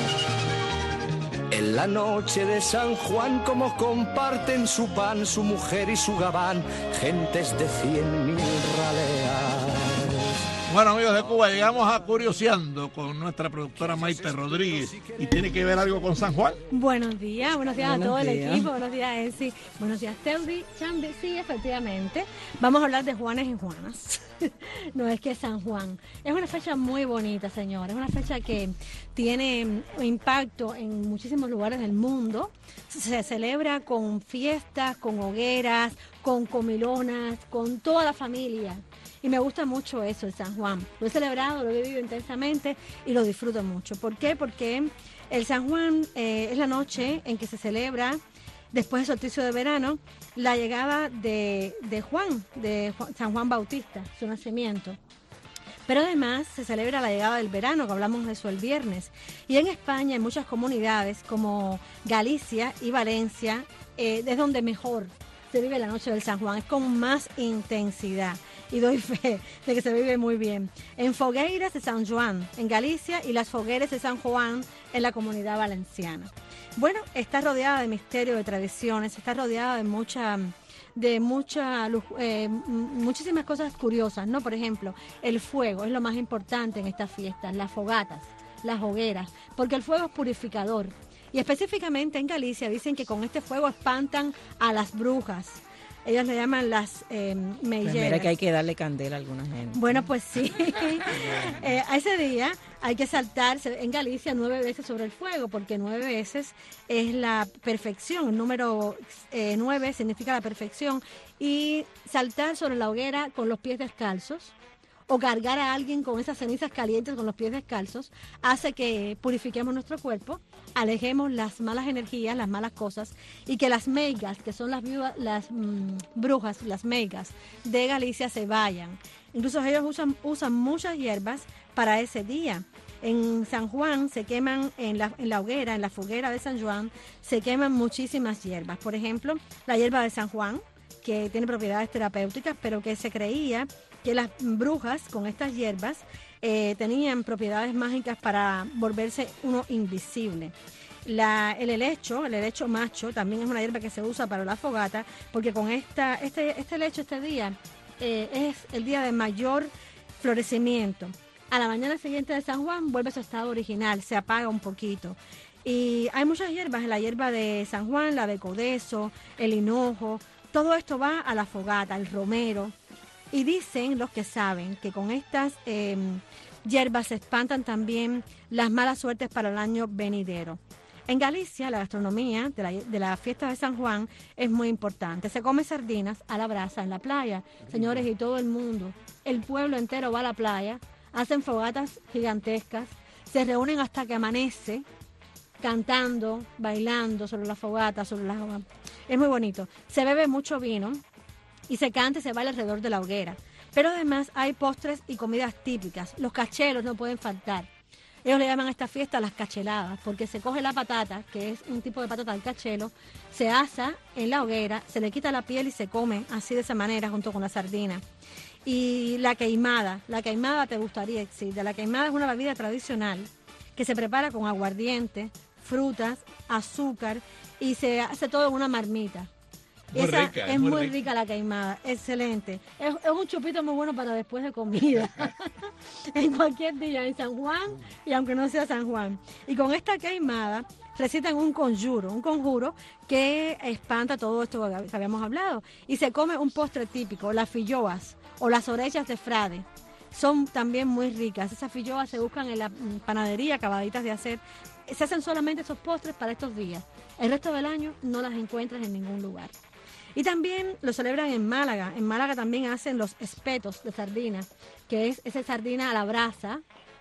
F: En la noche de San Juan como comparten su pan, su mujer y su gabán, gentes de cien mil raleas.
C: Bueno, amigos de Cuba, llegamos a Curioseando con nuestra productora Maite Rodríguez. ¿Y tiene que ver algo con San Juan?
G: Buenos días, buenos días
D: Buenos
G: a todo
D: días.
G: el equipo, buenos días Elsie, buenos días Teudi, Chambi, sí, efectivamente, vamos a hablar de Juanes y Juanas, no es que San Juan, es una fecha muy bonita, señor, es una fecha que tiene impacto en muchísimos lugares del mundo, se celebra con fiestas, con hogueras, con comilonas, con toda la familia. Y me gusta mucho eso, el San Juan. Lo he celebrado, lo he vivido intensamente y lo disfruto mucho. ¿Por qué? Porque el San Juan eh, es la noche en que se celebra, después del solsticio de verano, la llegada de, de Juan, de Juan, San Juan Bautista, su nacimiento. Pero además se celebra la llegada del verano, que hablamos de eso el viernes. Y en España, en muchas comunidades como Galicia y Valencia, eh, es donde mejor se vive la noche del San Juan, es con más intensidad. Y doy fe de que se vive muy bien. En Fogueiras de San Juan, en Galicia, y las Fogueras de San Juan, en la Comunidad Valenciana. Bueno, está rodeada de misterio, de tradiciones, está rodeada de mucha, de mucha, eh, muchísimas cosas curiosas, ¿no? Por ejemplo, el fuego es lo más importante en estas fiestas, las fogatas, las hogueras, porque el fuego es purificador. Y específicamente en Galicia dicen que con este fuego espantan a las brujas. Ellas le llaman las eh, meilleras.
D: Pues mira que hay que darle candela a alguna gente.
G: Bueno, pues sí. eh, a ese día hay que saltar en Galicia nueve veces sobre el fuego, porque nueve veces es la perfección. El número eh, nueve significa la perfección. Y saltar sobre la hoguera con los pies descalzos, o cargar a alguien con esas cenizas calientes con los pies descalzos, hace que purifiquemos nuestro cuerpo, alejemos las malas energías, las malas cosas, y que las meigas, que son las, viudas, las mmm, brujas, las meigas de Galicia, se vayan. Incluso ellos usan, usan muchas hierbas para ese día. En San Juan se queman, en la, en la hoguera, en la foguera de San Juan, se queman muchísimas hierbas. Por ejemplo, la hierba de San Juan, que tiene propiedades terapéuticas, pero que se creía que las brujas con estas hierbas eh, tenían propiedades mágicas para volverse uno invisible. La, el helecho, el helecho macho, también es una hierba que se usa para la fogata, porque con esta, este, este helecho este día eh, es el día de mayor florecimiento. A la mañana siguiente de San Juan vuelve a su estado original, se apaga un poquito. Y hay muchas hierbas, la hierba de San Juan, la de codezo, el hinojo, todo esto va a la fogata, el romero. Y dicen los que saben que con estas eh, hierbas se espantan también las malas suertes para el año venidero. En Galicia, la gastronomía de la, de la fiesta de San Juan es muy importante. Se come sardinas a la brasa en la playa. Señores, y todo el mundo, el pueblo entero va a la playa, hacen fogatas gigantescas, se reúnen hasta que amanece, cantando, bailando sobre la fogata, sobre las hogueras. Es muy bonito. Se bebe mucho vino y se canta y se baila alrededor de la hoguera. Pero además hay postres y comidas típicas. Los cachelos no pueden faltar. Ellos le llaman a esta fiesta las cacheladas, porque se coge la patata, que es un tipo de patata del cachelo, se asa en la hoguera, se le quita la piel y se come así de esa manera junto con la sardina. Y la queimada, la queimada te gustaría, existe. La queimada es una bebida tradicional que se prepara con aguardiente, frutas, azúcar y se hace todo en una marmita.
C: Muy
G: Esa
C: rica,
G: es, es muy, muy rica. rica la queimada, excelente. Es, es un chupito muy bueno para después de comida, en cualquier día, en San Juan y aunque no sea San Juan. Y con esta queimada recitan un conjuro, un conjuro que espanta todo esto que habíamos hablado. Y se come un postre típico, las filloas o las orejas de frade. Son también muy ricas. Esas filloas se buscan en la panadería, acabaditas de hacer. Se hacen solamente esos postres para estos días. El resto del año no las encuentras en ningún lugar. Y también lo celebran en Málaga. En Málaga también hacen los espetos de sardina, que es esa sardina a la brasa,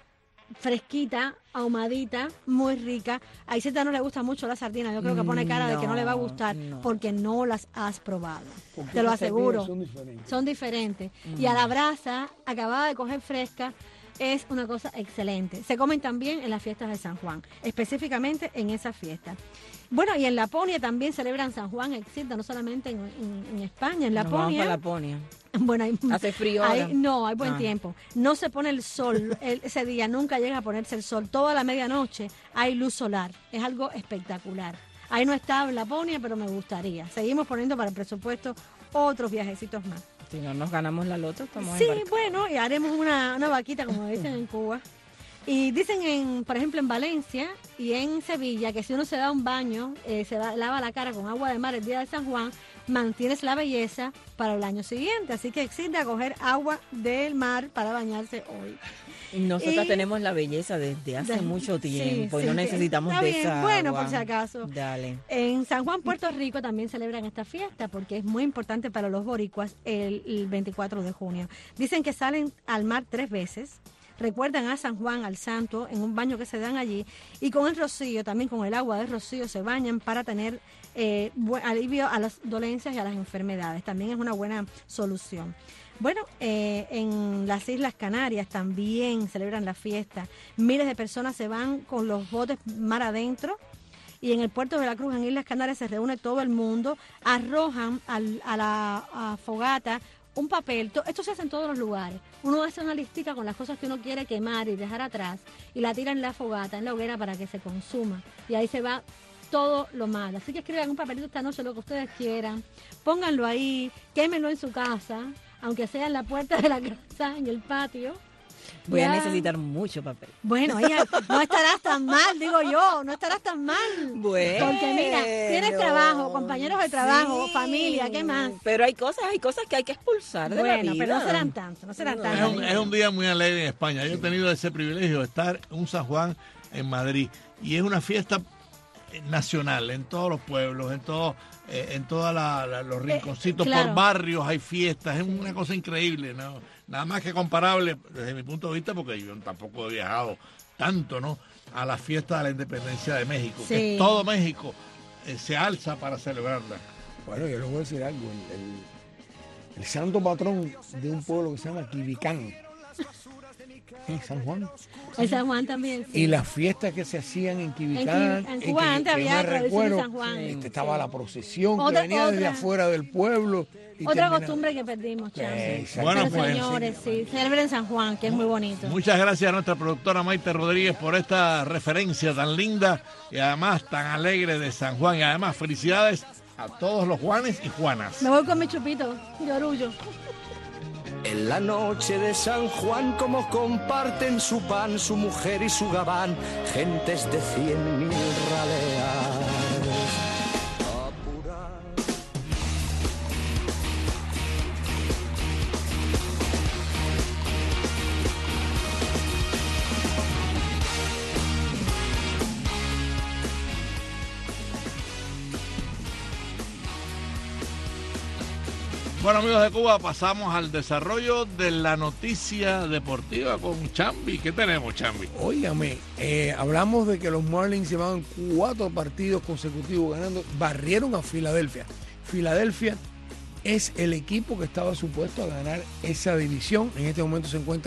G: fresquita, ahumadita, muy rica. A Iseta no le gusta mucho la sardina. Yo creo que pone cara no, de que no le va a gustar no. porque no las has probado. Porque te lo aseguro. Son diferentes. Son diferentes. Mm. Y a la brasa, acabada de coger fresca, es una cosa excelente. Se comen también en las fiestas de San Juan, específicamente en esa fiesta. Bueno, y en Laponia también celebran San Juan, existe, no solamente en, en, en España, en Laponia.
D: Nos Laponia.
G: Bueno, hay,
D: hace frío
G: hay,
D: ahora.
G: No, hay buen
D: ah.
G: tiempo. No se pone el sol el, ese día, nunca llega a ponerse el sol. Toda la medianoche hay luz solar. Es algo espectacular. Ahí no está Laponia, pero me gustaría. Seguimos poniendo para el presupuesto otros viajecitos más.
D: Si no nos ganamos la loto, estamos
G: Sí,
D: embarcados.
G: bueno, y haremos una, una vaquita, como dicen en Cuba. Y dicen, en, por ejemplo, en Valencia y en Sevilla, que si uno se da un baño, eh, se da, lava la cara con agua de mar el día de San Juan, mantienes la belleza para el año siguiente. Así que existe a coger agua del mar para bañarse hoy.
D: Nosotras
G: y,
D: tenemos la belleza desde hace de, mucho tiempo sí, y no
G: sí,
D: necesitamos de
G: bien.
D: esa
G: Bueno,
D: agua.
G: por si acaso.
D: Dale.
G: En San Juan, Puerto Rico, también celebran esta fiesta porque es muy importante para los boricuas el, el veinticuatro de junio. Dicen que salen al mar tres veces. Recuerdan a San Juan, al santo, en un baño que se dan allí. Y con el rocío, también con el agua del rocío, se bañan para tener eh, alivio a las dolencias y a las enfermedades. También es una buena solución. Bueno, eh, en las Islas Canarias también celebran la fiesta. Miles de personas se van con los botes mar adentro. Y en el puerto de Veracruz, en Islas Canarias, se reúne todo el mundo. Arrojan al, a la a fogata un papel. Esto se hace en todos los lugares. Uno hace una listica con las cosas que uno quiere quemar y dejar atrás y la tira en la fogata, en la hoguera para que se consuma. Y ahí se va todo lo malo. Así que escriban un papelito esta noche, lo que ustedes quieran. Pónganlo ahí, quémenlo en su casa, aunque sea en la puerta de la casa, en el patio.
D: Voy
G: ya.
D: a necesitar mucho papel.
G: Bueno, hija, no estarás tan mal, digo yo, no estarás tan mal.
D: Bueno.
G: Porque mira, tienes trabajo, compañeros de trabajo, sí, familia, ¿qué más?
D: Pero hay cosas, hay cosas que hay que expulsar de
G: bueno,
D: la vida.
G: Bueno, pero no serán tantos, no serán
C: no,
G: tantos.
C: Es un, es un día muy alegre en España. Yo he tenido ese privilegio de estar en un San Juan en Madrid y es una fiesta nacional en todos los pueblos, en todos eh, en todos los rinconcitos, eh, claro. por barrios hay fiestas, es una cosa increíble, ¿no? Nada más que comparable desde mi punto de vista, porque yo tampoco he viajado tanto, ¿no? A la fiesta de la independencia de México, sí. que todo México eh, se alza para celebrarla.
H: Bueno, yo les voy a decir algo, el, el, el santo patrón de un pueblo que se llama Quibicán, en San Juan.
G: En San Juan también, sí.
H: Y las fiestas que se hacían en Quibicán.
G: En, en Cuba antes había tradición en San Juan.
H: Este, estaba sí. la procesión
G: otra,
H: que venía
G: otra.
H: desde afuera del pueblo.
G: Y otra terminaba. Costumbre que perdimos, Charlie.
C: Bueno,
G: pues, señores, sí, celebren San Juan, que es muy bonito.
C: Muchas gracias a nuestra productora Maite Rodríguez por esta referencia tan linda y además tan alegre de San Juan. Y además, felicidades a todos los Juanes y Juanas.
G: Me voy con mi chupito de orullo.
F: En la noche de San Juan, como comparten su pan, su mujer y su gabán, gentes de cien mil raleas.
C: Bueno, amigos de Cuba, pasamos al desarrollo de la noticia deportiva con Chambi. ¿Qué tenemos, Chambi?
H: Óigame, eh, hablamos de que los Marlins llevaban cuatro partidos consecutivos ganando, barrieron a Filadelfia. Filadelfia es el equipo que estaba supuesto a ganar esa división. En este momento se encuentran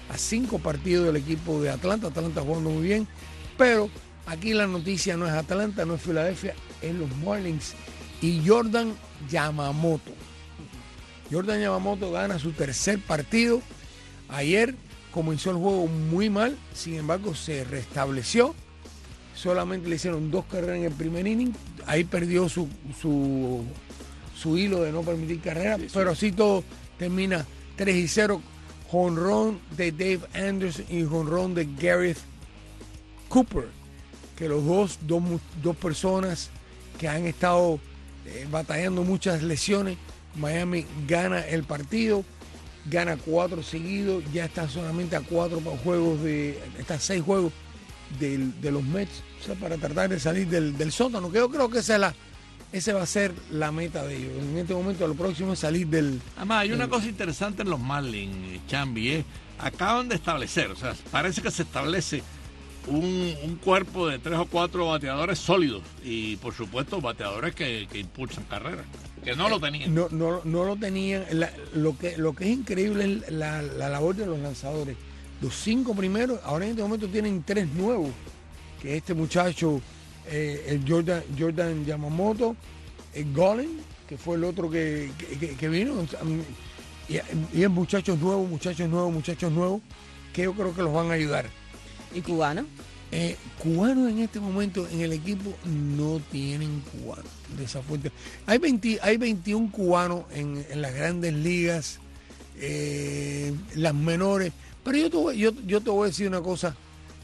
H: a cinco partidos del equipo de Atlanta. Atlanta jugando muy bien, pero aquí la noticia no es Atlanta, no es Filadelfia, es los Marlins y Jordan Yamamoto. Jordan Yamamoto gana su tercer partido. Ayer comenzó el juego muy mal, sin embargo se restableció. Solamente le hicieron dos carreras en el primer inning. Ahí perdió su, su, su hilo de no permitir carreras, sí, sí. Pero así todo termina tres y cero. Jonrón de Dave Anderson y jonrón de Gareth Cooper, que los dos, dos, dos personas que han estado eh, batallando muchas lesiones. Miami gana el partido, gana cuatro seguidos, ya está solamente a cuatro juegos de, está a seis juegos de, de los Mets, o sea, para tratar de salir del, del sótano, que yo creo que esa, es la, esa va a ser la meta de ellos. En este momento lo próximo es salir del...
C: Además, hay
H: del,
C: una cosa interesante en los Marlins, Chambi, eh, acaban de establecer, o sea, parece que se establece un, un cuerpo de tres o cuatro bateadores sólidos y, por supuesto, bateadores que, que impulsan carreras, que no lo tenían.
H: No, no, no lo tenían. La, lo, que, lo que es increíble es la, la labor de los lanzadores. Los cinco primeros, ahora en este momento tienen tres nuevos, que este muchacho, eh, el Jordan, Jordan Yamamoto, el Golem, que fue el otro que, que, que vino, y, y es muchachos nuevos, muchachos nuevos, muchachos nuevos, que yo creo que los van a ayudar.
D: ¿Y cubanos?
H: Eh, cubanos en este momento en el equipo no tienen cubanos, desafortunadamente. Hay, veinte, hay veintiún cubanos en, en las grandes ligas, eh, las menores, pero yo te, voy, yo, yo te voy a decir una cosa.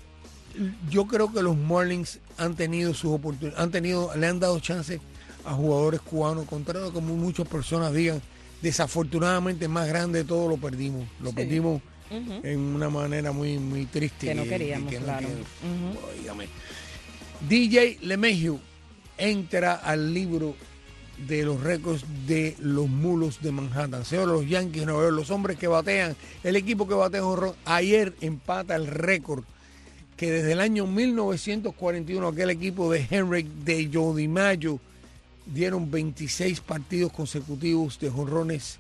H: Yo creo que los Marlins han tenido sus oportunidades, han tenido, le han dado chance a jugadores cubanos, contrario a como muchas personas digan, desafortunadamente más grande de todo lo perdimos, lo sí. perdimos uh-huh. en una manera muy, muy triste.
D: Que no queríamos, que, que claro.
H: No uh-huh. Dígame. D J LeMahieu entra al libro de los récords de los mulos de Manhattan. Señores, los Yankees, no, los hombres que batean, el equipo que batea jonrón, ayer empata el récord que desde el año mil novecientos cuarenta y uno aquel equipo de Henry de DiMaggio dieron veintiséis partidos consecutivos de jonrones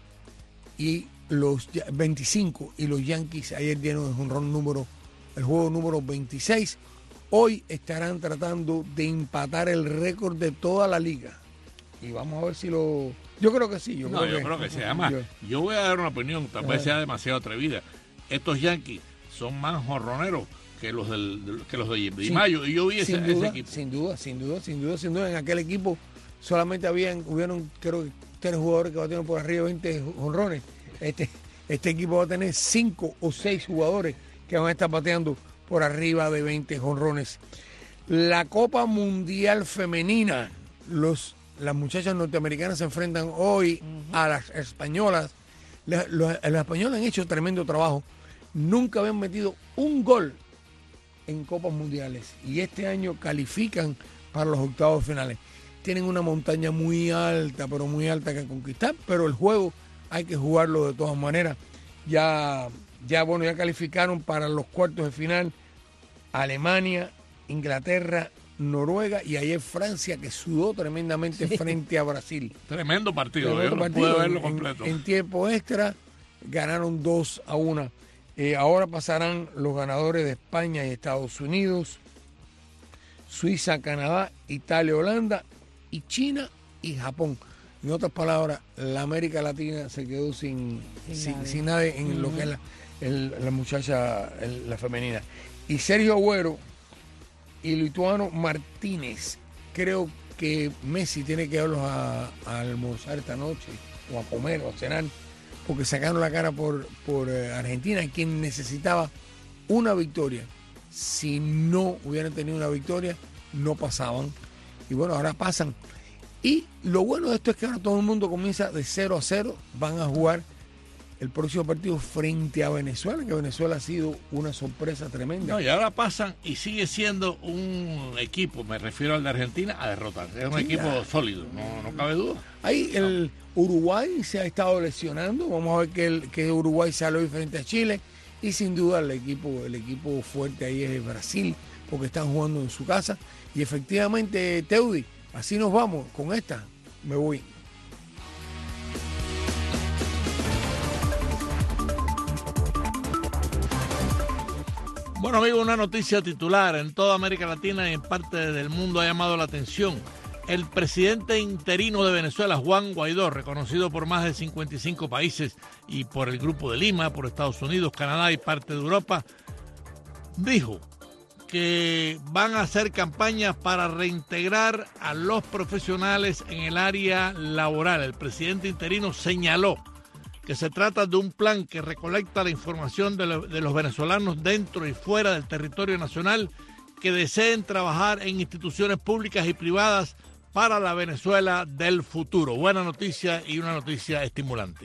H: y los veinticinco, y los Yankees ayer dieron el jonrón número, el juego número veintiséis. Hoy estarán tratando de empatar el récord de toda la liga. Y vamos a ver si lo... Yo creo que sí. Yo
C: no,
H: creo
C: yo
H: que...
C: creo que sí. Además, yo... yo voy a dar una opinión, tal vez sea demasiado atrevida. Estos Yankees son más jonroneros que los del que los de DiMaggio. Y yo vi ese,
H: sin duda,
C: ese equipo.
H: Sin duda, sin duda, sin duda, sin duda. En aquel equipo solamente habían, hubieron, creo que tres jugadores que batieron por arriba de veinte jonrones. Este, este equipo va a tener cinco o seis jugadores que van a estar bateando por arriba de veinte jonrones. La Copa Mundial Femenina, los las muchachas norteamericanas se enfrentan hoy uh-huh. a las españolas. Las, los, las españolas han hecho tremendo trabajo. Nunca habían metido un gol en Copas Mundiales y este año califican para los octavos finales. Tienen una montaña muy alta, pero muy alta que conquistar, pero el juego hay que jugarlo de todas maneras. Ya, ya bueno, ya calificaron para los cuartos de final Alemania, Inglaterra, Noruega y ayer Francia, que sudó tremendamente sí. frente a Brasil.
C: Tremendo partido, Tremendo yo partido. No pude verlo en, completo.
H: En, en tiempo extra ganaron dos a una. Eh, ahora pasarán los ganadores de España y Estados Unidos, Suiza, Canadá, Italia, Holanda y China y Japón. En otras palabras, la América Latina se quedó sin, sin, sin, nadie. sin nadie en uh-huh. lo que es la, el, la muchacha, el, la femenina. Y Sergio Agüero y Lituano Martínez, creo que Messi tiene que irlos a, a almorzar esta noche, o a comer, o a cenar, porque sacaron la cara por, por eh, Argentina, quien necesitaba una victoria. Si no hubieran tenido una victoria, no pasaban. Y bueno, ahora pasan. Y lo bueno de esto es que ahora todo el mundo comienza de cero a cero. Van a jugar el próximo partido frente a Venezuela, que Venezuela ha sido una sorpresa tremenda.
C: No, y ahora pasan y sigue siendo un equipo, me refiero al de Argentina, a derrotar. Es un sí, equipo ya. sólido, no, no cabe duda.
H: Ahí el Uruguay se ha estado lesionando. Vamos a ver que, el, que Uruguay sale hoy frente a Chile. Y sin duda el equipo, el equipo fuerte ahí es Brasil, porque están jugando en su casa. Y efectivamente, Teudi, así nos vamos con esta. Me voy.
C: Bueno, amigos, una noticia titular en toda América Latina y en parte del mundo ha llamado la atención. El presidente interino de Venezuela, Juan Guaidó, reconocido por más de cincuenta y cinco países y por el Grupo de Lima, por Estados Unidos, Canadá y parte de Europa, dijo que van a hacer campañas para reintegrar a los profesionales en el área laboral. El presidente interino señaló que se trata de un plan que recolecta la información de, lo, de los venezolanos dentro y fuera del territorio nacional que deseen trabajar en instituciones públicas y privadas para la Venezuela del futuro. Buena noticia y una noticia estimulante.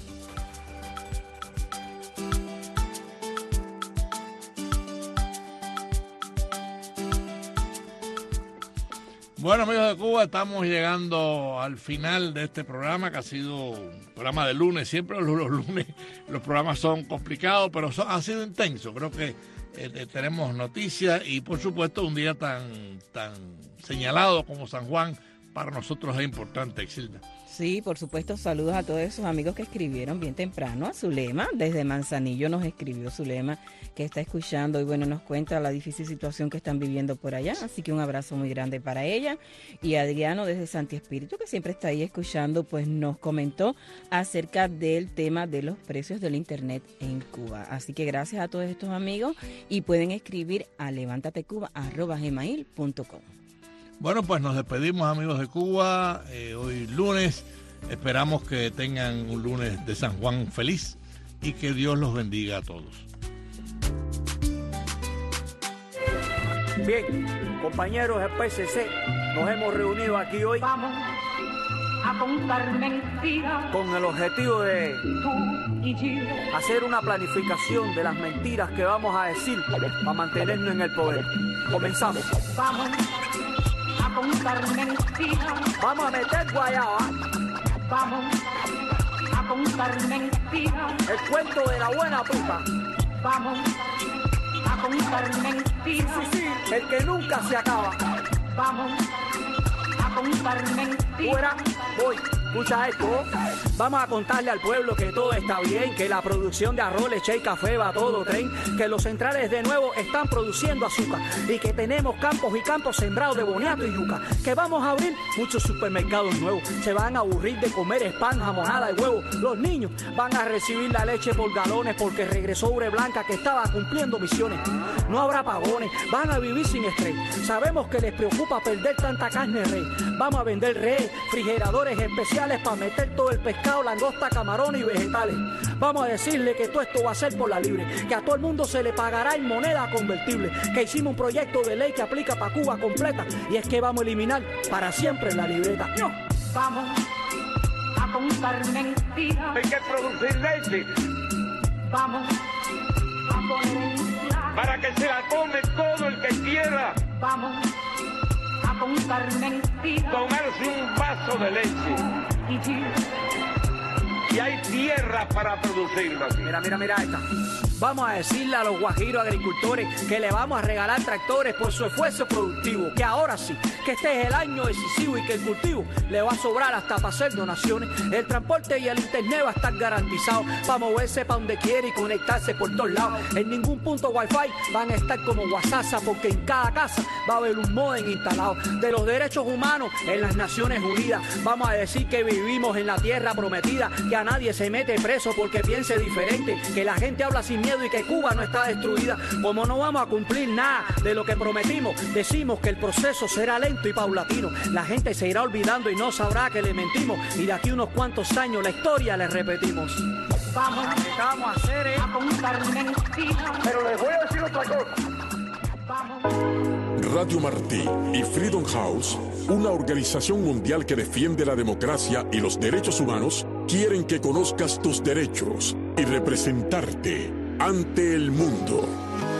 C: Bueno, amigos de Cuba, estamos llegando al final de este programa, que ha sido un programa de lunes. Siempre los, los lunes los programas son complicados, pero son, ha sido intenso. Creo que eh, tenemos noticias y, por supuesto, un día tan, tan señalado como San Juan para nosotros es importante, Exilda.
D: Sí, por supuesto, saludos a todos esos amigos que escribieron bien temprano. A Zulema, desde Manzanillo nos escribió Zulema, que está escuchando y bueno, nos cuenta la difícil situación que están viviendo por allá. Así que un abrazo muy grande para ella. Y Adriano desde Santi Espíritu, que siempre está ahí escuchando, pues nos comentó acerca del tema de los precios del internet en Cuba. Así que gracias a todos estos amigos y pueden escribir a levantatecuba arroba gmail punto com.
C: Bueno, pues nos despedimos, amigos de Cuba, eh, hoy lunes. Esperamos que tengan un lunes de San Juan feliz y que Dios los bendiga a todos.
J: Bien, compañeros de P C C, nos hemos reunido aquí hoy
K: Vamos a contar mentiras
J: con el objetivo de
K: tú y yo.
J: hacer una planificación de las mentiras que vamos a decir para mantenernos en el poder. Comenzamos.
K: Vamos a contar mentiras.
J: Vamos a meter guayaba.
K: Vamos a contar mentiras.
J: El cuento de la buena puta.
K: Vamos a contar mentiras.
J: Sí, sí, el que nunca se acaba.
K: Vamos a contar mentiras.
J: Fuera, voy. Escucha esto, vamos a contarle al pueblo que todo está bien, que la producción de arroz, leche y café va a todo tren, que los centrales de nuevo están produciendo azúcar y que tenemos campos y campos sembrados de boniato y yuca, que vamos a abrir muchos supermercados nuevos, se van a aburrir de comer spam, jamonada y huevo, los niños van a recibir la leche por galones porque regresó Ure Blanca que estaba cumpliendo misiones, no habrá pavones, van a vivir sin estrés, sabemos que les preocupa perder tanta carne rey, vamos a vender refrigeradores especiales para meter todo el pescado, langosta, camarones y vegetales. Vamos a decirle que todo esto va a ser por la libre, que a todo el mundo se le pagará en moneda convertible, que hicimos un proyecto de ley que aplica para Cuba completa y es que vamos a eliminar para siempre la libreta. ¡No!
K: Vamos a contar mentiras.
L: Hay que producir leche.
K: Vamos a poner
L: para que se la tome todo el que quiera.
K: Vamos a contar mentiras.
L: Tomarse un vaso de leche. Y hay tierra para producirla.
J: Mira, mira, mira esta. Vamos a decirle a los guajiros agricultores que le vamos a regalar tractores por su esfuerzo productivo, que ahora sí, que este es el año decisivo y que el cultivo le va a sobrar hasta para hacer donaciones. El transporte y el internet va a estar garantizado para moverse para donde quiere y conectarse por todos lados. En ningún punto wifi van a estar como WhatsApp porque en cada casa va a haber un modem instalado. De los derechos humanos en las Naciones Unidas vamos a decir que vivimos en la tierra prometida, que a nadie se mete preso porque piense diferente, que la gente habla sin miedo y que Cuba no está destruida. Como no vamos a cumplir nada de lo que prometimos, decimos que el proceso será lento y paulatino. La gente se irá olvidando y no sabrá que le mentimos y de aquí unos cuantos años la historia le repetimos.
K: Vamos,
J: vamos a hacer eh?
K: a contar mentiras.
L: Pero les voy a decir otra cosa.
K: Vamos.
A: Radio Martí y Freedom House, una organización mundial que defiende la democracia y los derechos humanos, quieren que conozcas tus derechos y representarte ante el mundo.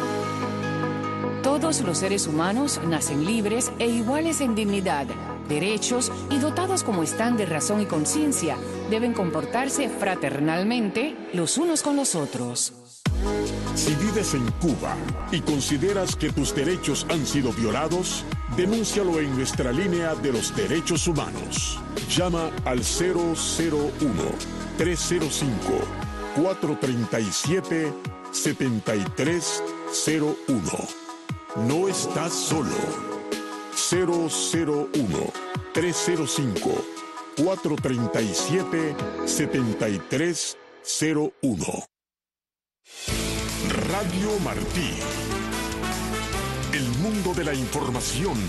X: Todos los seres humanos nacen libres e iguales en dignidad, derechos y dotados como están de razón y conciencia. Deben comportarse fraternalmente los unos con los otros.
A: Si vives en Cuba y consideras que tus derechos han sido violados, denúncialo en nuestra línea de los derechos humanos. Llama al cero cero uno, tres cero cinco, cuatro tres siete, siete tres cero uno. No estás solo. cero cero uno, tres cero cinco, cuatro tres siete, siete tres cero uno. Radio Martí. El mundo de la información